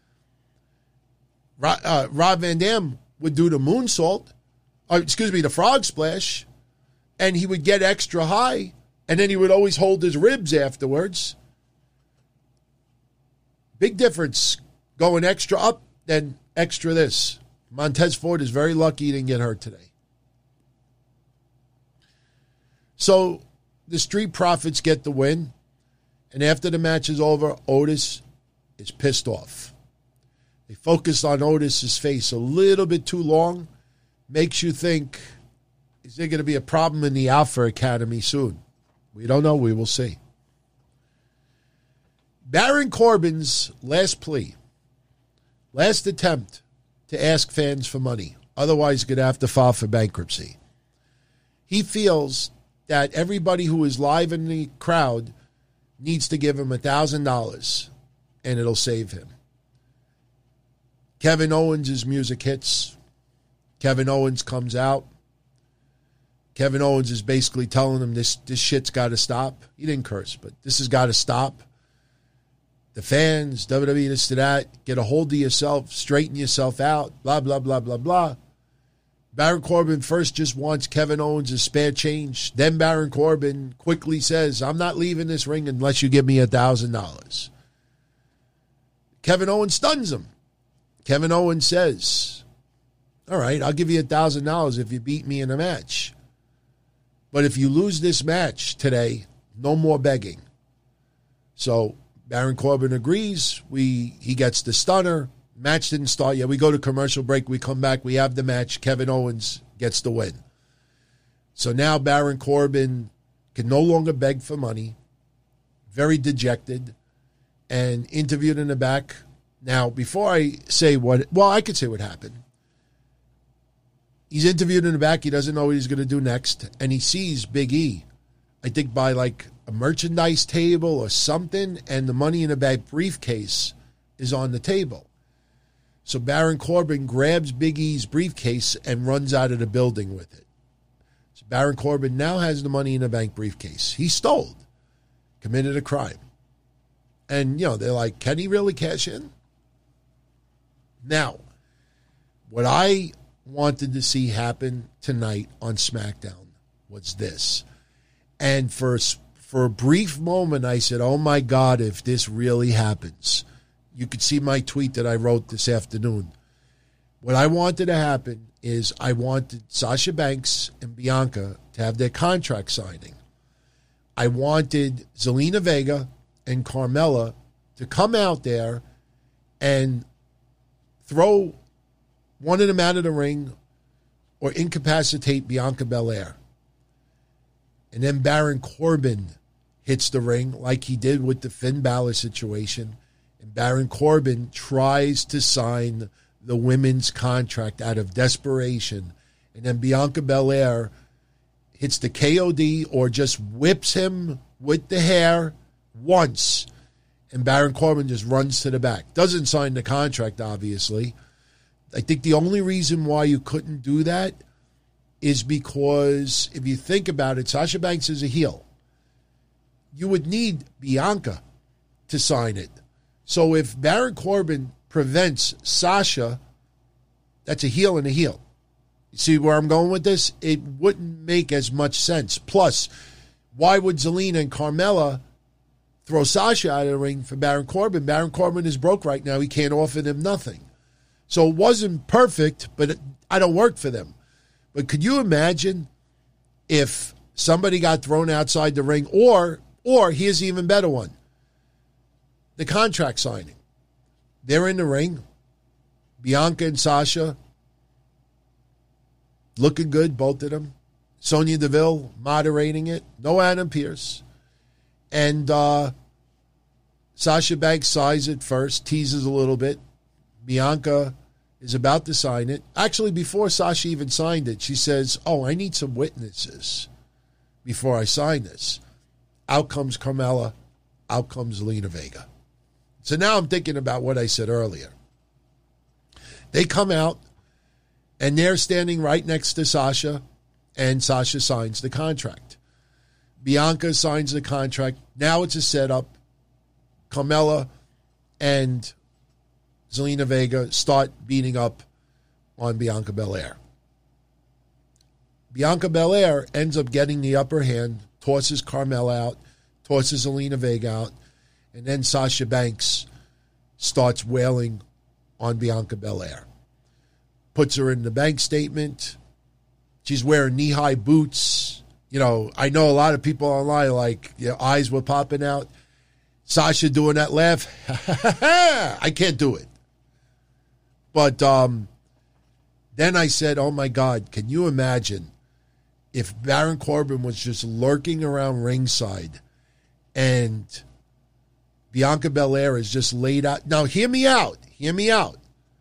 Speaker 1: Rob, uh, Rob Van Dam would do the moonsault, or excuse me, the frog splash, and he would get extra high, and then he would always hold his ribs afterwards. Big difference going extra up than extra this. Montez Ford is very lucky he didn't get hurt today. So the Street Profits get the win, and after the match is over, Otis is pissed off. They focused on Otis's face a little bit too long. Makes you think, is there going to be a problem in the Alpha Academy soon? We don't know. We will see. Baron Corbin's last plea, last attempt to ask fans for money. Otherwise, he's going to have to file for bankruptcy. He feels that everybody who is live in the crowd needs to give him one thousand dollars, and it'll save him. Kevin Owens' music hits. Kevin Owens comes out. Kevin Owens is basically telling him this, this shit's got to stop. He didn't curse, but this has got to stop. The fans, W W E, this to that, get a hold of yourself, straighten yourself out, blah, blah, blah, blah, blah. Baron Corbin first just wants Kevin Owens' spare change. Then Baron Corbin quickly says, I'm not leaving this ring unless you give me one thousand dollars. Kevin Owens stuns him. Kevin Owens says, all right, I'll give you one thousand dollars if you beat me in a match. But if you lose this match today, no more begging. So Baron Corbin agrees. We He gets the stunner. Match didn't start yet. We go to commercial break. We come back. We have the match. Kevin Owens gets the win. So now Baron Corbin can no longer beg for money. Very dejected. And interviewed in the back. Now, before I say what, well, I could say what happened. He's interviewed in the back. He doesn't know what he's going to do next. And he sees Big E, I think by like a merchandise table or something. And the Money in the Bank briefcase is on the table. So Baron Corbin grabs Big E's briefcase and runs out of the building with it. So Baron Corbin now has the Money in the Bank briefcase. He stole, committed a crime. And, you know, they're like, can he really cash in? Now, what I wanted to see happen tonight on SmackDown was this. And for, for a brief moment, I said, oh, my God, if this really happens. You could see my tweet that I wrote this afternoon. What I wanted to happen is I wanted Sasha Banks and Bianca to have their contract signing. I wanted Zelina Vega and Carmella to come out there and throw one of them out of the ring or incapacitate Bianca Belair. And then Baron Corbin hits the ring like he did with the Finn Balor situation. And Baron Corbin tries to sign the women's contract out of desperation. And then Bianca Belair hits the K O D or just whips him with the hair once. And Baron Corbin just runs to the back. Doesn't sign the contract, obviously. I think the only reason why you couldn't do that is because if you think about it, Sasha Banks is a heel. You would need Bianca to sign it. So if Baron Corbin prevents Sasha, that's a heel and a heel. You see where I'm going with this? It wouldn't make as much sense. Plus, why would Zelina and Carmella throw Sasha out of the ring for Baron Corbin? Baron Corbin is broke right now. He can't offer them nothing. So it wasn't perfect, but it, I don't work for them. But could you imagine if somebody got thrown outside the ring, or, or here's the even better one, the contract signing. They're in the ring. Bianca and Sasha looking good, both of them. Sonya Deville moderating it. No Adam Pearce. And uh, Sasha Banks signs it first, teases a little bit. Bianca is about to sign it. Actually, before Sasha even signed it, she says, oh, I need some witnesses before I sign this. Out comes Carmella. Out comes Zelina Vega. So now I'm thinking about what I said earlier. They come out, and they're standing right next to Sasha, and Sasha signs the contract. Bianca signs the contract. Now it's a setup. Carmella and Zelina Vega start beating up on Bianca Belair. Bianca Belair ends up getting the upper hand, tosses Carmella out, tosses Zelina Vega out, and then Sasha Banks starts wailing on Bianca Belair. Puts her in the bank statement. She's wearing knee-high boots. You know, I know a lot of people online, like, you know, eyes were popping out. Sasha doing that laugh. I can't do it. But um, then I said, oh, my God, can you imagine if Baron Corbin was just lurking around ringside and Bianca Belair is just laid out. Now, hear me out. Hear me out.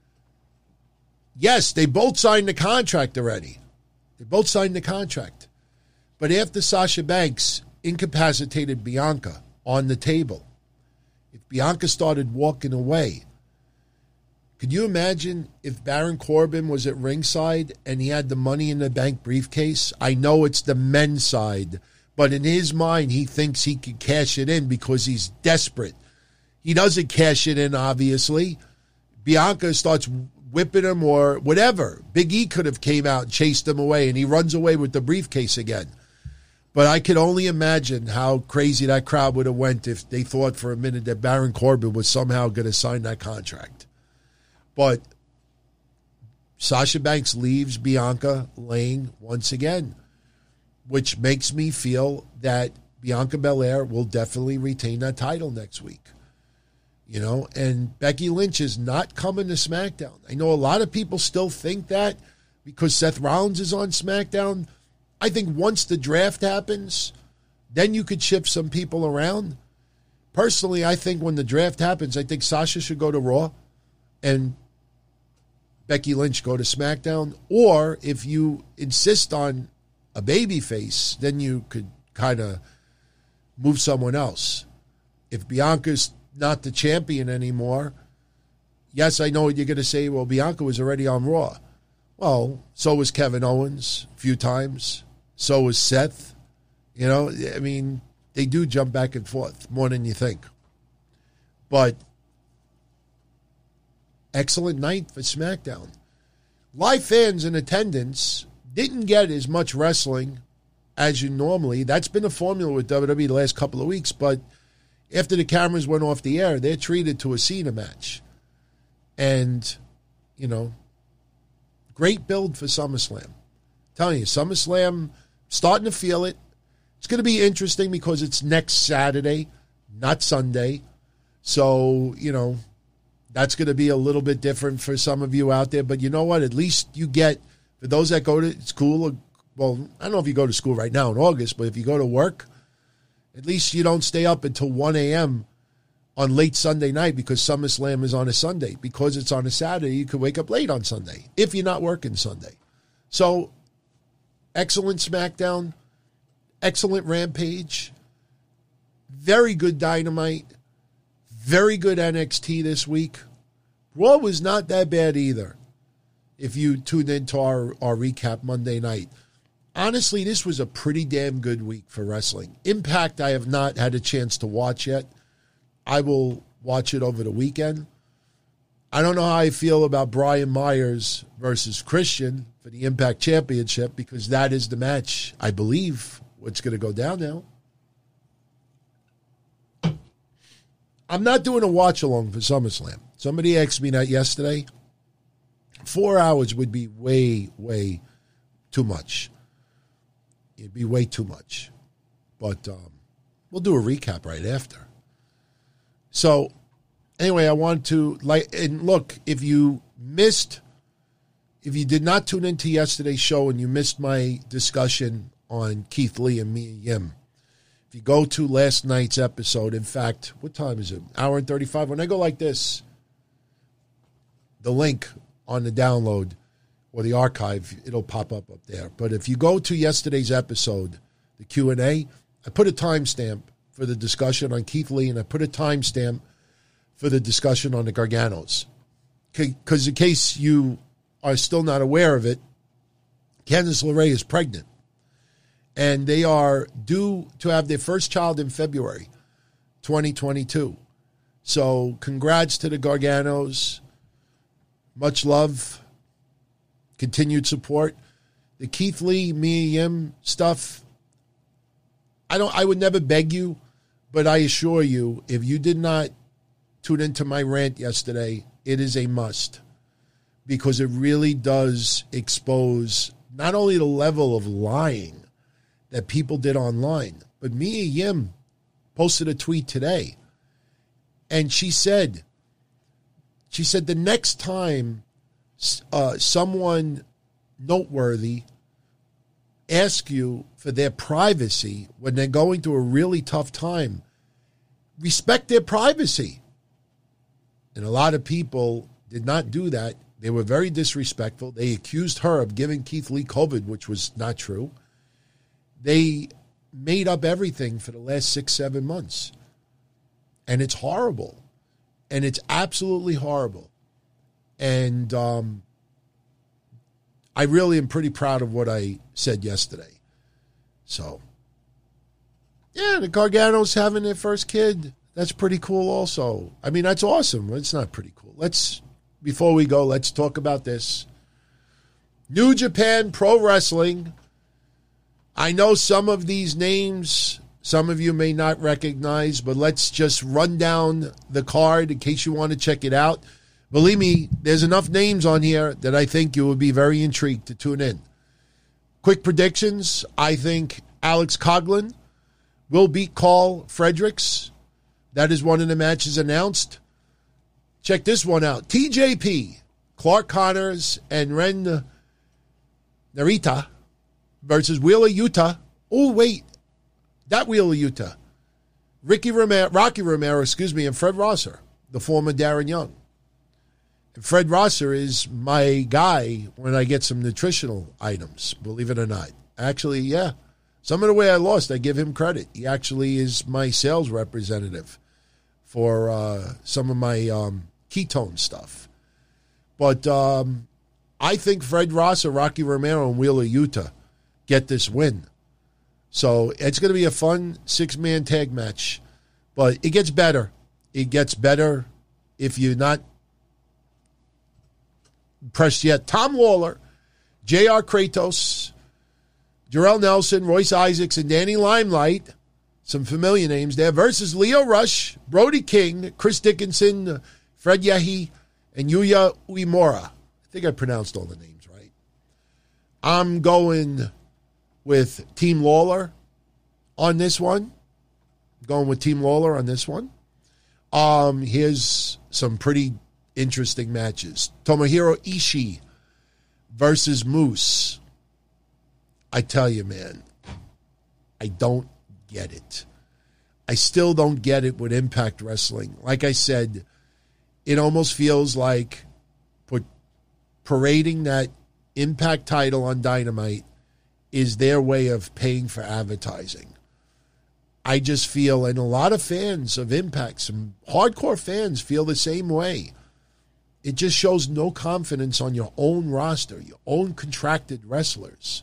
Speaker 1: Yes, they both signed the contract already. They both signed the contract. But after Sasha Banks incapacitated Bianca on the table, if Bianca started walking away, could you imagine if Baron Corbin was at ringside and he had the Money in the Bank briefcase? I know it's the men's side, but in his mind, he thinks he can cash it in because he's desperate. He doesn't cash it in, obviously. Bianca starts whipping him or whatever. Big E could have came out and chased him away, and he runs away with the briefcase again. But I could only imagine how crazy that crowd would have went if they thought for a minute that Baron Corbin was somehow going to sign that contract. But Sasha Banks leaves Bianca laying once again, which makes me feel that Bianca Belair will definitely retain that title next week. You know, and Becky Lynch is not coming to SmackDown. I know a lot of people still think that because Seth Rollins is on SmackDown. I think once the draft happens, then you could shift some people around. Personally, I think when the draft happens, I think Sasha should go to Raw and Becky Lynch go to SmackDown. Or if you insist on a babyface, then you could kind of move someone else. If Bianca's not the champion anymore, yes, I know what you're going to say. Well, Bianca was already on Raw. Well, so was Kevin Owens a few times. So was Seth. You know, I mean, they do jump back and forth more than you think. But excellent night for SmackDown. Live fans in attendance didn't get as much wrestling as you normally. That's been a formula with W W E the last couple of weeks, but after the cameras went off the air, they're treated to a Cena match. And, you know, great build for SummerSlam. I'm telling you, SummerSlam, starting to feel it. It's going to be interesting because it's next Saturday, not Sunday. So, you know, that's going to be a little bit different for some of you out there. But you know what? At least you get, for those that go to school, well, I don't know if you go to school right now in August, but if you go to work, at least you don't stay up until one a.m. on late Sunday night because SummerSlam is on a Sunday. Because it's on a Saturday, you could wake up late on Sunday if you're not working Sunday. So, excellent SmackDown, excellent Rampage, very good Dynamite, very good N X T this week. Raw was not that bad either. if you tuned into our, our recap Monday night. Honestly, this was a pretty damn good week for wrestling. Impact, I have not had a chance to watch yet. I will watch it over the weekend. I don't know how I feel about Brian Myers versus Christian for the Impact Championship, because that is the match, I believe, what's going to go down now. I'm not doing a watch-along for SummerSlam. Somebody asked me that yesterday. Four hours would be way, way too much. It'd be way too much. But um, we'll do a recap right after. So, anyway, I want to, like, and look, if you missed, if you did not tune into yesterday's show and you missed my discussion on Keith Lee and Mia Yim, if you go to last night's episode, in fact, what time is it? Hour and thirty-five. When I go like this, the link on the download or the archive, it'll pop up up there. But if you go to yesterday's episode, the Q and A, I put a timestamp for the discussion on Keith Lee, and I put a timestamp for the discussion on the Garganos. Because in case you are still not aware of it, Candice LeRae is pregnant. And they are due to have their first child in February twenty twenty-two. So congrats to the Garganos. Much love. Continued support. The Keith Lee, Mia Yim stuff, I don't. I would never beg you, but I assure you, if you did not tune into my rant yesterday, it is a must, because it really does expose not only the level of lying that people did online, but Mia Yim posted a tweet today, and she said, she said the next time uh, someone noteworthy ask you for their privacy when they're going through a really tough time, respect their privacy. And a lot of people did not do that. They were very disrespectful. They accused her of giving Keith Lee COVID, which was not true. They made up everything for the last six, seven months. And it's horrible. And it's absolutely horrible. And um, I really am pretty proud of what I said yesterday. So, yeah, the Garganos having their first kid, that's pretty cool also. I mean, that's awesome. It's not pretty cool. Let's, before we go, let's talk about this. New Japan Pro Wrestling. I know some of these names, some of you may not recognize, but let's just run down the card in case you want to check it out. Believe me, there's enough names on here that I think you would be very intrigued to tune in. Quick predictions. I think Alex Coughlin will beat Carl Fredericks. That is one of the matches announced. Check this one out. T J P, Clark Connors, and Ren Narita versus Wheeler Yuta. Oh, wait. That Wheeler Yuta. Ricky Romero, Rocky Romero, excuse me, and Fred Rosser, the former Darren Young. And Fred Rosser is my guy when I get some nutritional items, believe it or not. Actually, yeah. Some of the way I lost, I give him credit. He actually is my sales representative for uh, some of my um, ketone stuff. But um, I think Fred Rosser, Rocky Romero, and Wheeler Yuta get this win. So it's going to be a fun six-man tag match. But it gets better. It gets better if you're not pressed yet. Tom Lawler, J R Kratos, Jarrell Nelson, Royce Isaacs, and Danny Limelight, some familiar names there, versus Leo Rush, Brody King, Chris Dickinson, Fred Yehi, and Yuya Uemura. I think I pronounced all the names right. I'm going with Team Lawler on this one. Going with Team Lawler on this one. Um, here's some pretty interesting matches. Tomohiro Ishii versus Moose. I tell you, man, I don't get it. I still don't get it with Impact Wrestling. Like I said, it almost feels like put parading that Impact title on Dynamite is their way of paying for advertising. I just feel, and a lot of fans of Impact, some hardcore fans feel the same way. it just shows no confidence on your own roster, your own contracted wrestlers.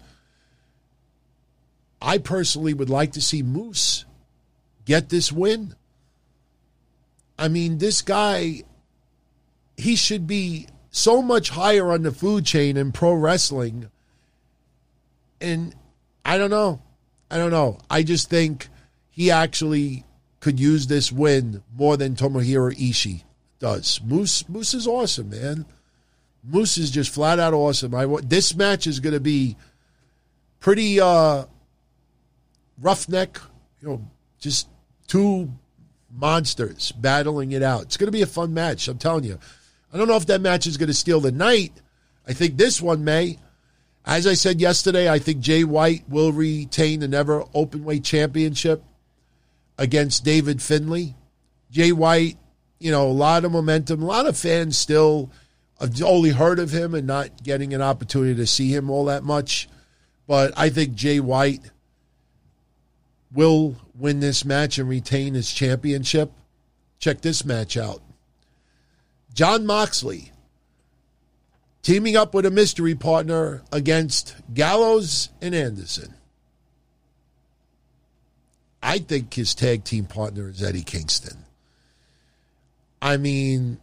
Speaker 1: I personally would like to see Moose get this win. I mean, this guy, he should be so much higher on the food chain in pro wrestling. And I don't know. I don't know. I just think he actually could use this win more than Tomohiro Ishii does. Moose Moose is awesome, man. Moose is just flat out awesome. I This match is going to be pretty uh, roughneck, you know, just two monsters battling it out. It's going to be a fun match, I'm telling you. I don't know if that match is going to steal the night. I think this one may. As I said yesterday, I think Jay White will retain the Never Openweight Championship against David Finlay. Jay White, you know, a lot of momentum. A lot of fans still have only heard of him and not getting an opportunity to see him all that much. But I think Jay White will win this match and retain his championship. Check this match out. Jon Moxley teaming up with a mystery partner against Gallows and Anderson. I think his tag team partner is Eddie Kingston. I mean,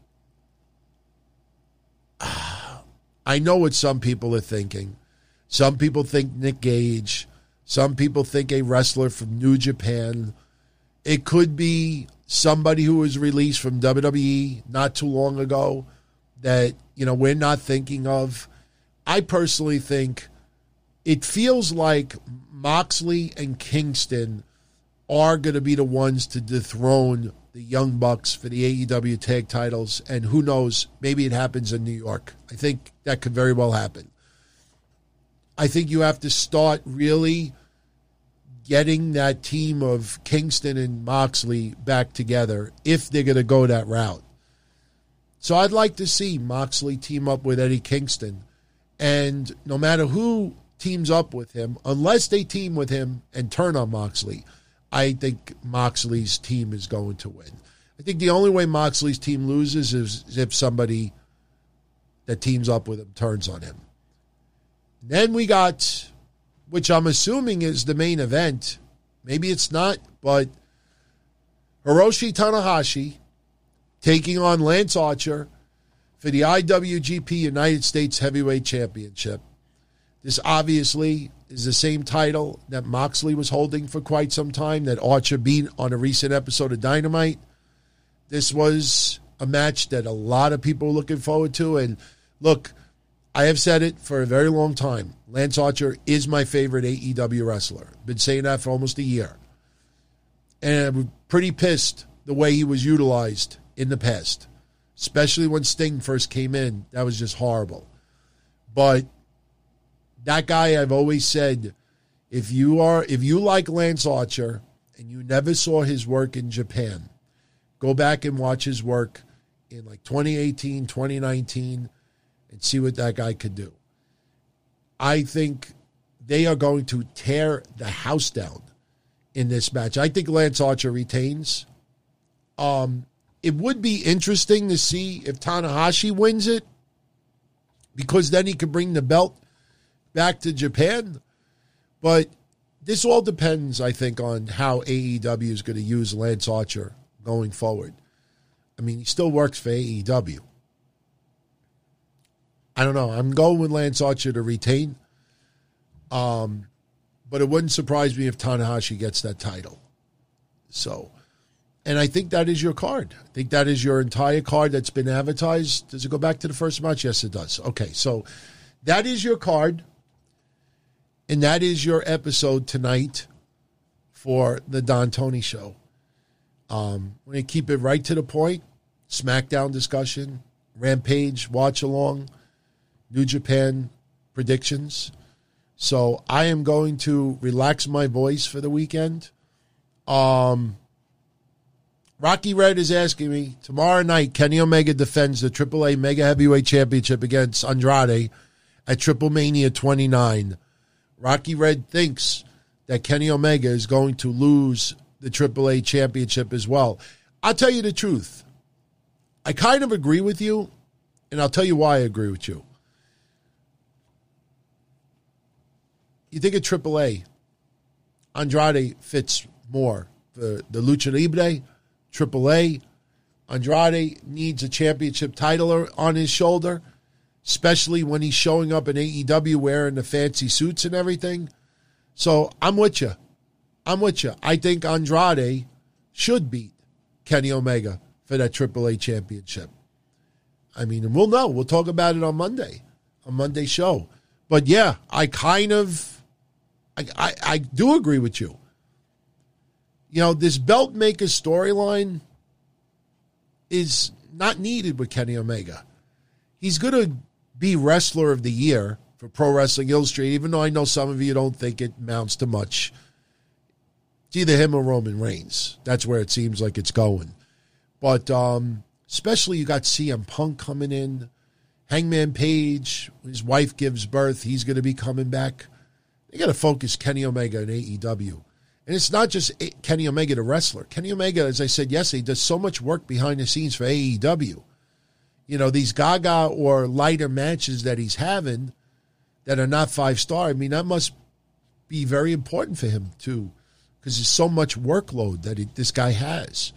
Speaker 1: I know what some people are thinking. Some people think Nick Gage. Some people think a wrestler from New Japan. It could be somebody who was released from W W E not too long ago that, you know, we're not thinking of. I personally think it feels like Moxley and Kingston are going to be the ones to dethrone the Young Bucks for the A E W tag titles. And who knows, maybe it happens in New York. I think that could very well happen. I think you have to start really getting that team of Kingston and Moxley back together if they're going to go that route. So I'd like to see Moxley team up with Eddie Kingston. And no matter who teams up with him, unless they team with him and turn on Moxley, I think Moxley's team is going to win. I think the only way Moxley's team loses is if somebody that teams up with him turns on him. Then we got, which I'm assuming is the main event. Maybe it's not, but Hiroshi Tanahashi taking on Lance Archer for the I W G P United States Heavyweight Championship. This obviously is the same title that Moxley was holding for quite some time, that Archer beat on a recent episode of Dynamite. This was a match that a lot of people were looking forward to. And look, I have said it for a very long time. Lance Archer is my favorite A E W wrestler. Been saying that for almost a year. And I'm pretty pissed the way he was utilized in the past. Especially when Sting first came in. That was just horrible. But that guy, I've always said, if you are, if you like Lance Archer and you never saw his work in Japan, go back and watch his work in like twenty eighteen, twenty nineteen, and see what that guy could do. I think they are going to tear the house down in this match. I think Lance Archer retains. Um, it would be interesting to see if Tanahashi wins it, because then he could bring the belt back to Japan. But this all depends, I think, on how A E W is going to use Lance Archer going forward. I mean, he still works for A E W. I don't know. I'm going with Lance Archer to retain. Um, but it wouldn't surprise me if Tanahashi gets that title. So, and I think that is your card. I think that is your entire card that's been advertised. Does it go back to the first match? Yes, it does. Okay, so that is your card. And that is your episode tonight for the Don Tony Show. Um, we're going to keep it right to the point. SmackDown discussion, Rampage, watch along, New Japan predictions. So I am going to relax my voice for the weekend. Um, Rocky Red is asking me, tomorrow night, Kenny Omega defends the triple A Mega Heavyweight Championship against Andrade at Triple Mania twenty-nine. Rocky Red thinks that Kenny Omega is going to lose the triple A Championship as well. I'll tell you the truth. I kind of agree with you and I'll tell you why I agree with you. You think of triple A, Andrade fits more. The, the Lucha Libre, triple A, Andrade needs a championship title on his shoulder, especially when he's showing up in A E W wearing the fancy suits and everything. So I'm with you. I'm with you. I think Andrade should beat Kenny Omega for that triple A championship. I mean, and we'll know. We'll talk about it on Monday, on Monday's show. But yeah, I kind of, I, I, I do agree with you. You know, this belt maker storyline is not needed with Kenny Omega. He's going to be Wrestler of the Year for Pro Wrestling Illustrated, even though I know some of you don't think it amounts to much. It's either him or Roman Reigns. That's where it seems like it's going. But um, especially you got C M Punk coming in. Hangman Page, his wife gives birth. He's going to be coming back. They got to focus Kenny Omega in A E W. And it's not just Kenny Omega, the wrestler. Kenny Omega, as I said yesterday, does so much work behind the scenes for A E W. You know, these gaga or lighter matches that he's having that are not five-star, I mean, that must be very important for him, too, because there's so much workload that he, this guy has.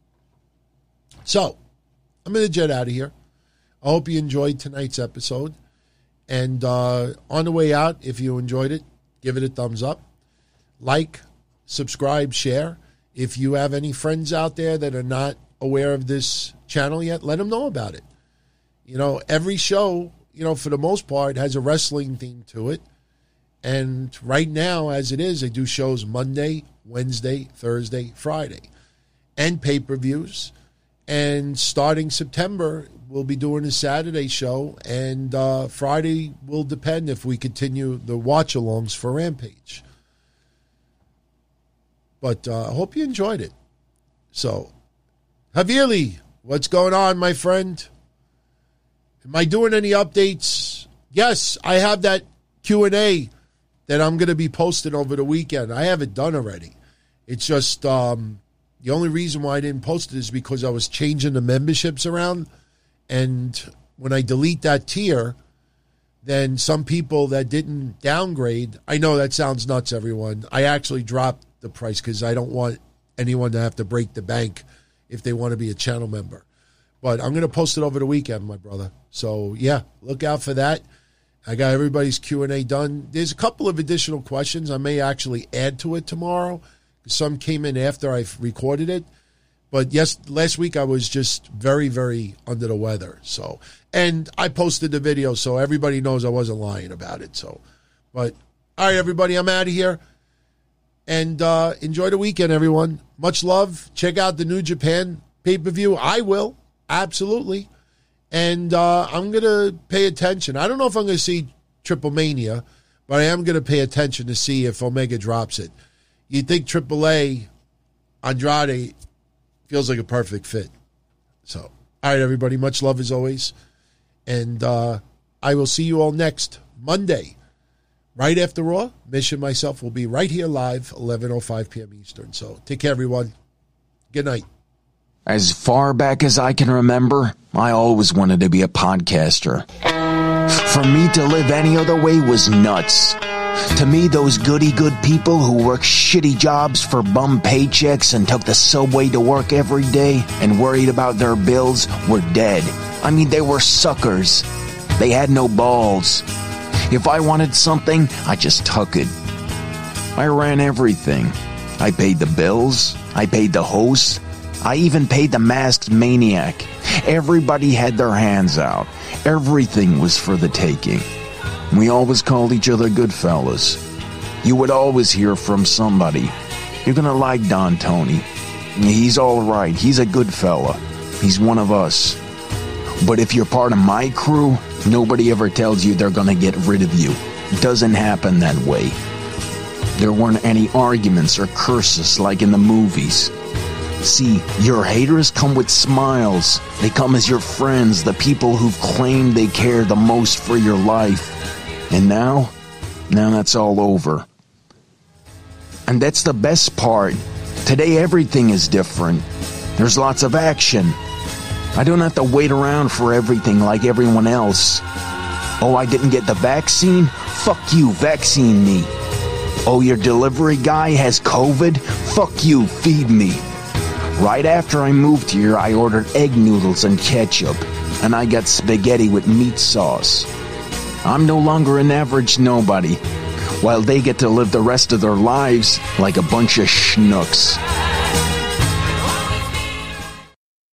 Speaker 1: So, I'm going to jet out of here. I hope you enjoyed tonight's episode. And uh, on the way out, if you enjoyed it, give it a thumbs up. Like, subscribe, share. If you have any friends out there that are not aware of this channel yet, let them know about it. You know, every show, you know, for the most part, has a wrestling theme to it. And right now, as it is, they do shows Monday, Wednesday, Thursday, Friday, and pay-per-views. And starting September, we'll be doing a Saturday show, and uh, Friday will depend if we continue the watch-alongs for Rampage. But uh, I hope you enjoyed it. So, Javier Lee, what's going on, my friend? Am I doing any updates? Yes, I have that Q and A that I'm going to be posting over the weekend. I have it done already. It's just um, the only reason why I didn't post it is because I was changing the memberships around. And when I delete that tier, then some people that didn't downgrade, I know that sounds nuts, everyone. I actually dropped the price because I don't want anyone to have to break the bank if they want to be a channel member. But I'm going to post it over the weekend, my brother. So, yeah, look out for that. I got everybody's Q and A done. There's a couple of additional questions I may actually add to it tomorrow. Some came in after I recorded it. But, yes, last week I was just very, very under the weather. So, and I posted the video so everybody knows I wasn't lying about it. So, but, all right, everybody, I'm out of here. And uh, enjoy the weekend, everyone. Much love. Check out the New Japan pay-per-view. I will. Absolutely. And uh, I'm going to pay attention. I don't know if I'm going to see Triple Mania, but I am going to pay attention to see if Omega drops it. You'd think Triple A, Andrade, feels like a perfect fit. So, all right, everybody. Much love as always. And uh, I will see you all next Monday. Right after Raw, Mish and myself will be right here live, eleven oh five p.m. Eastern. So take care, everyone. Good night.
Speaker 4: As far back as I can remember, I always wanted to be a podcaster. For me to live any other way was nuts. To me, those goody-good people who worked shitty jobs for bum paychecks and took the subway to work every day and worried about their bills were dead. I mean, they were suckers. They had no balls. If I wanted something, I just took it. I ran everything. I paid the bills. I paid the host. I even paid the masked maniac. Everybody had their hands out. Everything was for the taking. We always called each other good fellas. You would always hear from somebody. You're gonna like Don Tony. He's all right. He's a good fella. He's one of us. But if you're part of my crew, nobody ever tells you they're gonna get rid of you. It doesn't happen that way. There weren't any arguments or curses like in the movies. See, your haters come with smiles. They come as your friends, the people who've claimed they care the most for your life. And now, now that's all over. And that's the best part. Today everything is different. There's lots of action. I don't have to wait around for everything like everyone else. Oh, I didn't get the vaccine? Fuck you, vaccine me. Oh, your delivery guy has COVID? Fuck you, feed me. Right after I moved here, I ordered egg noodles and ketchup, and I got spaghetti with meat sauce. I'm no longer an average nobody, while they get to live the rest of their lives like a bunch of schnooks.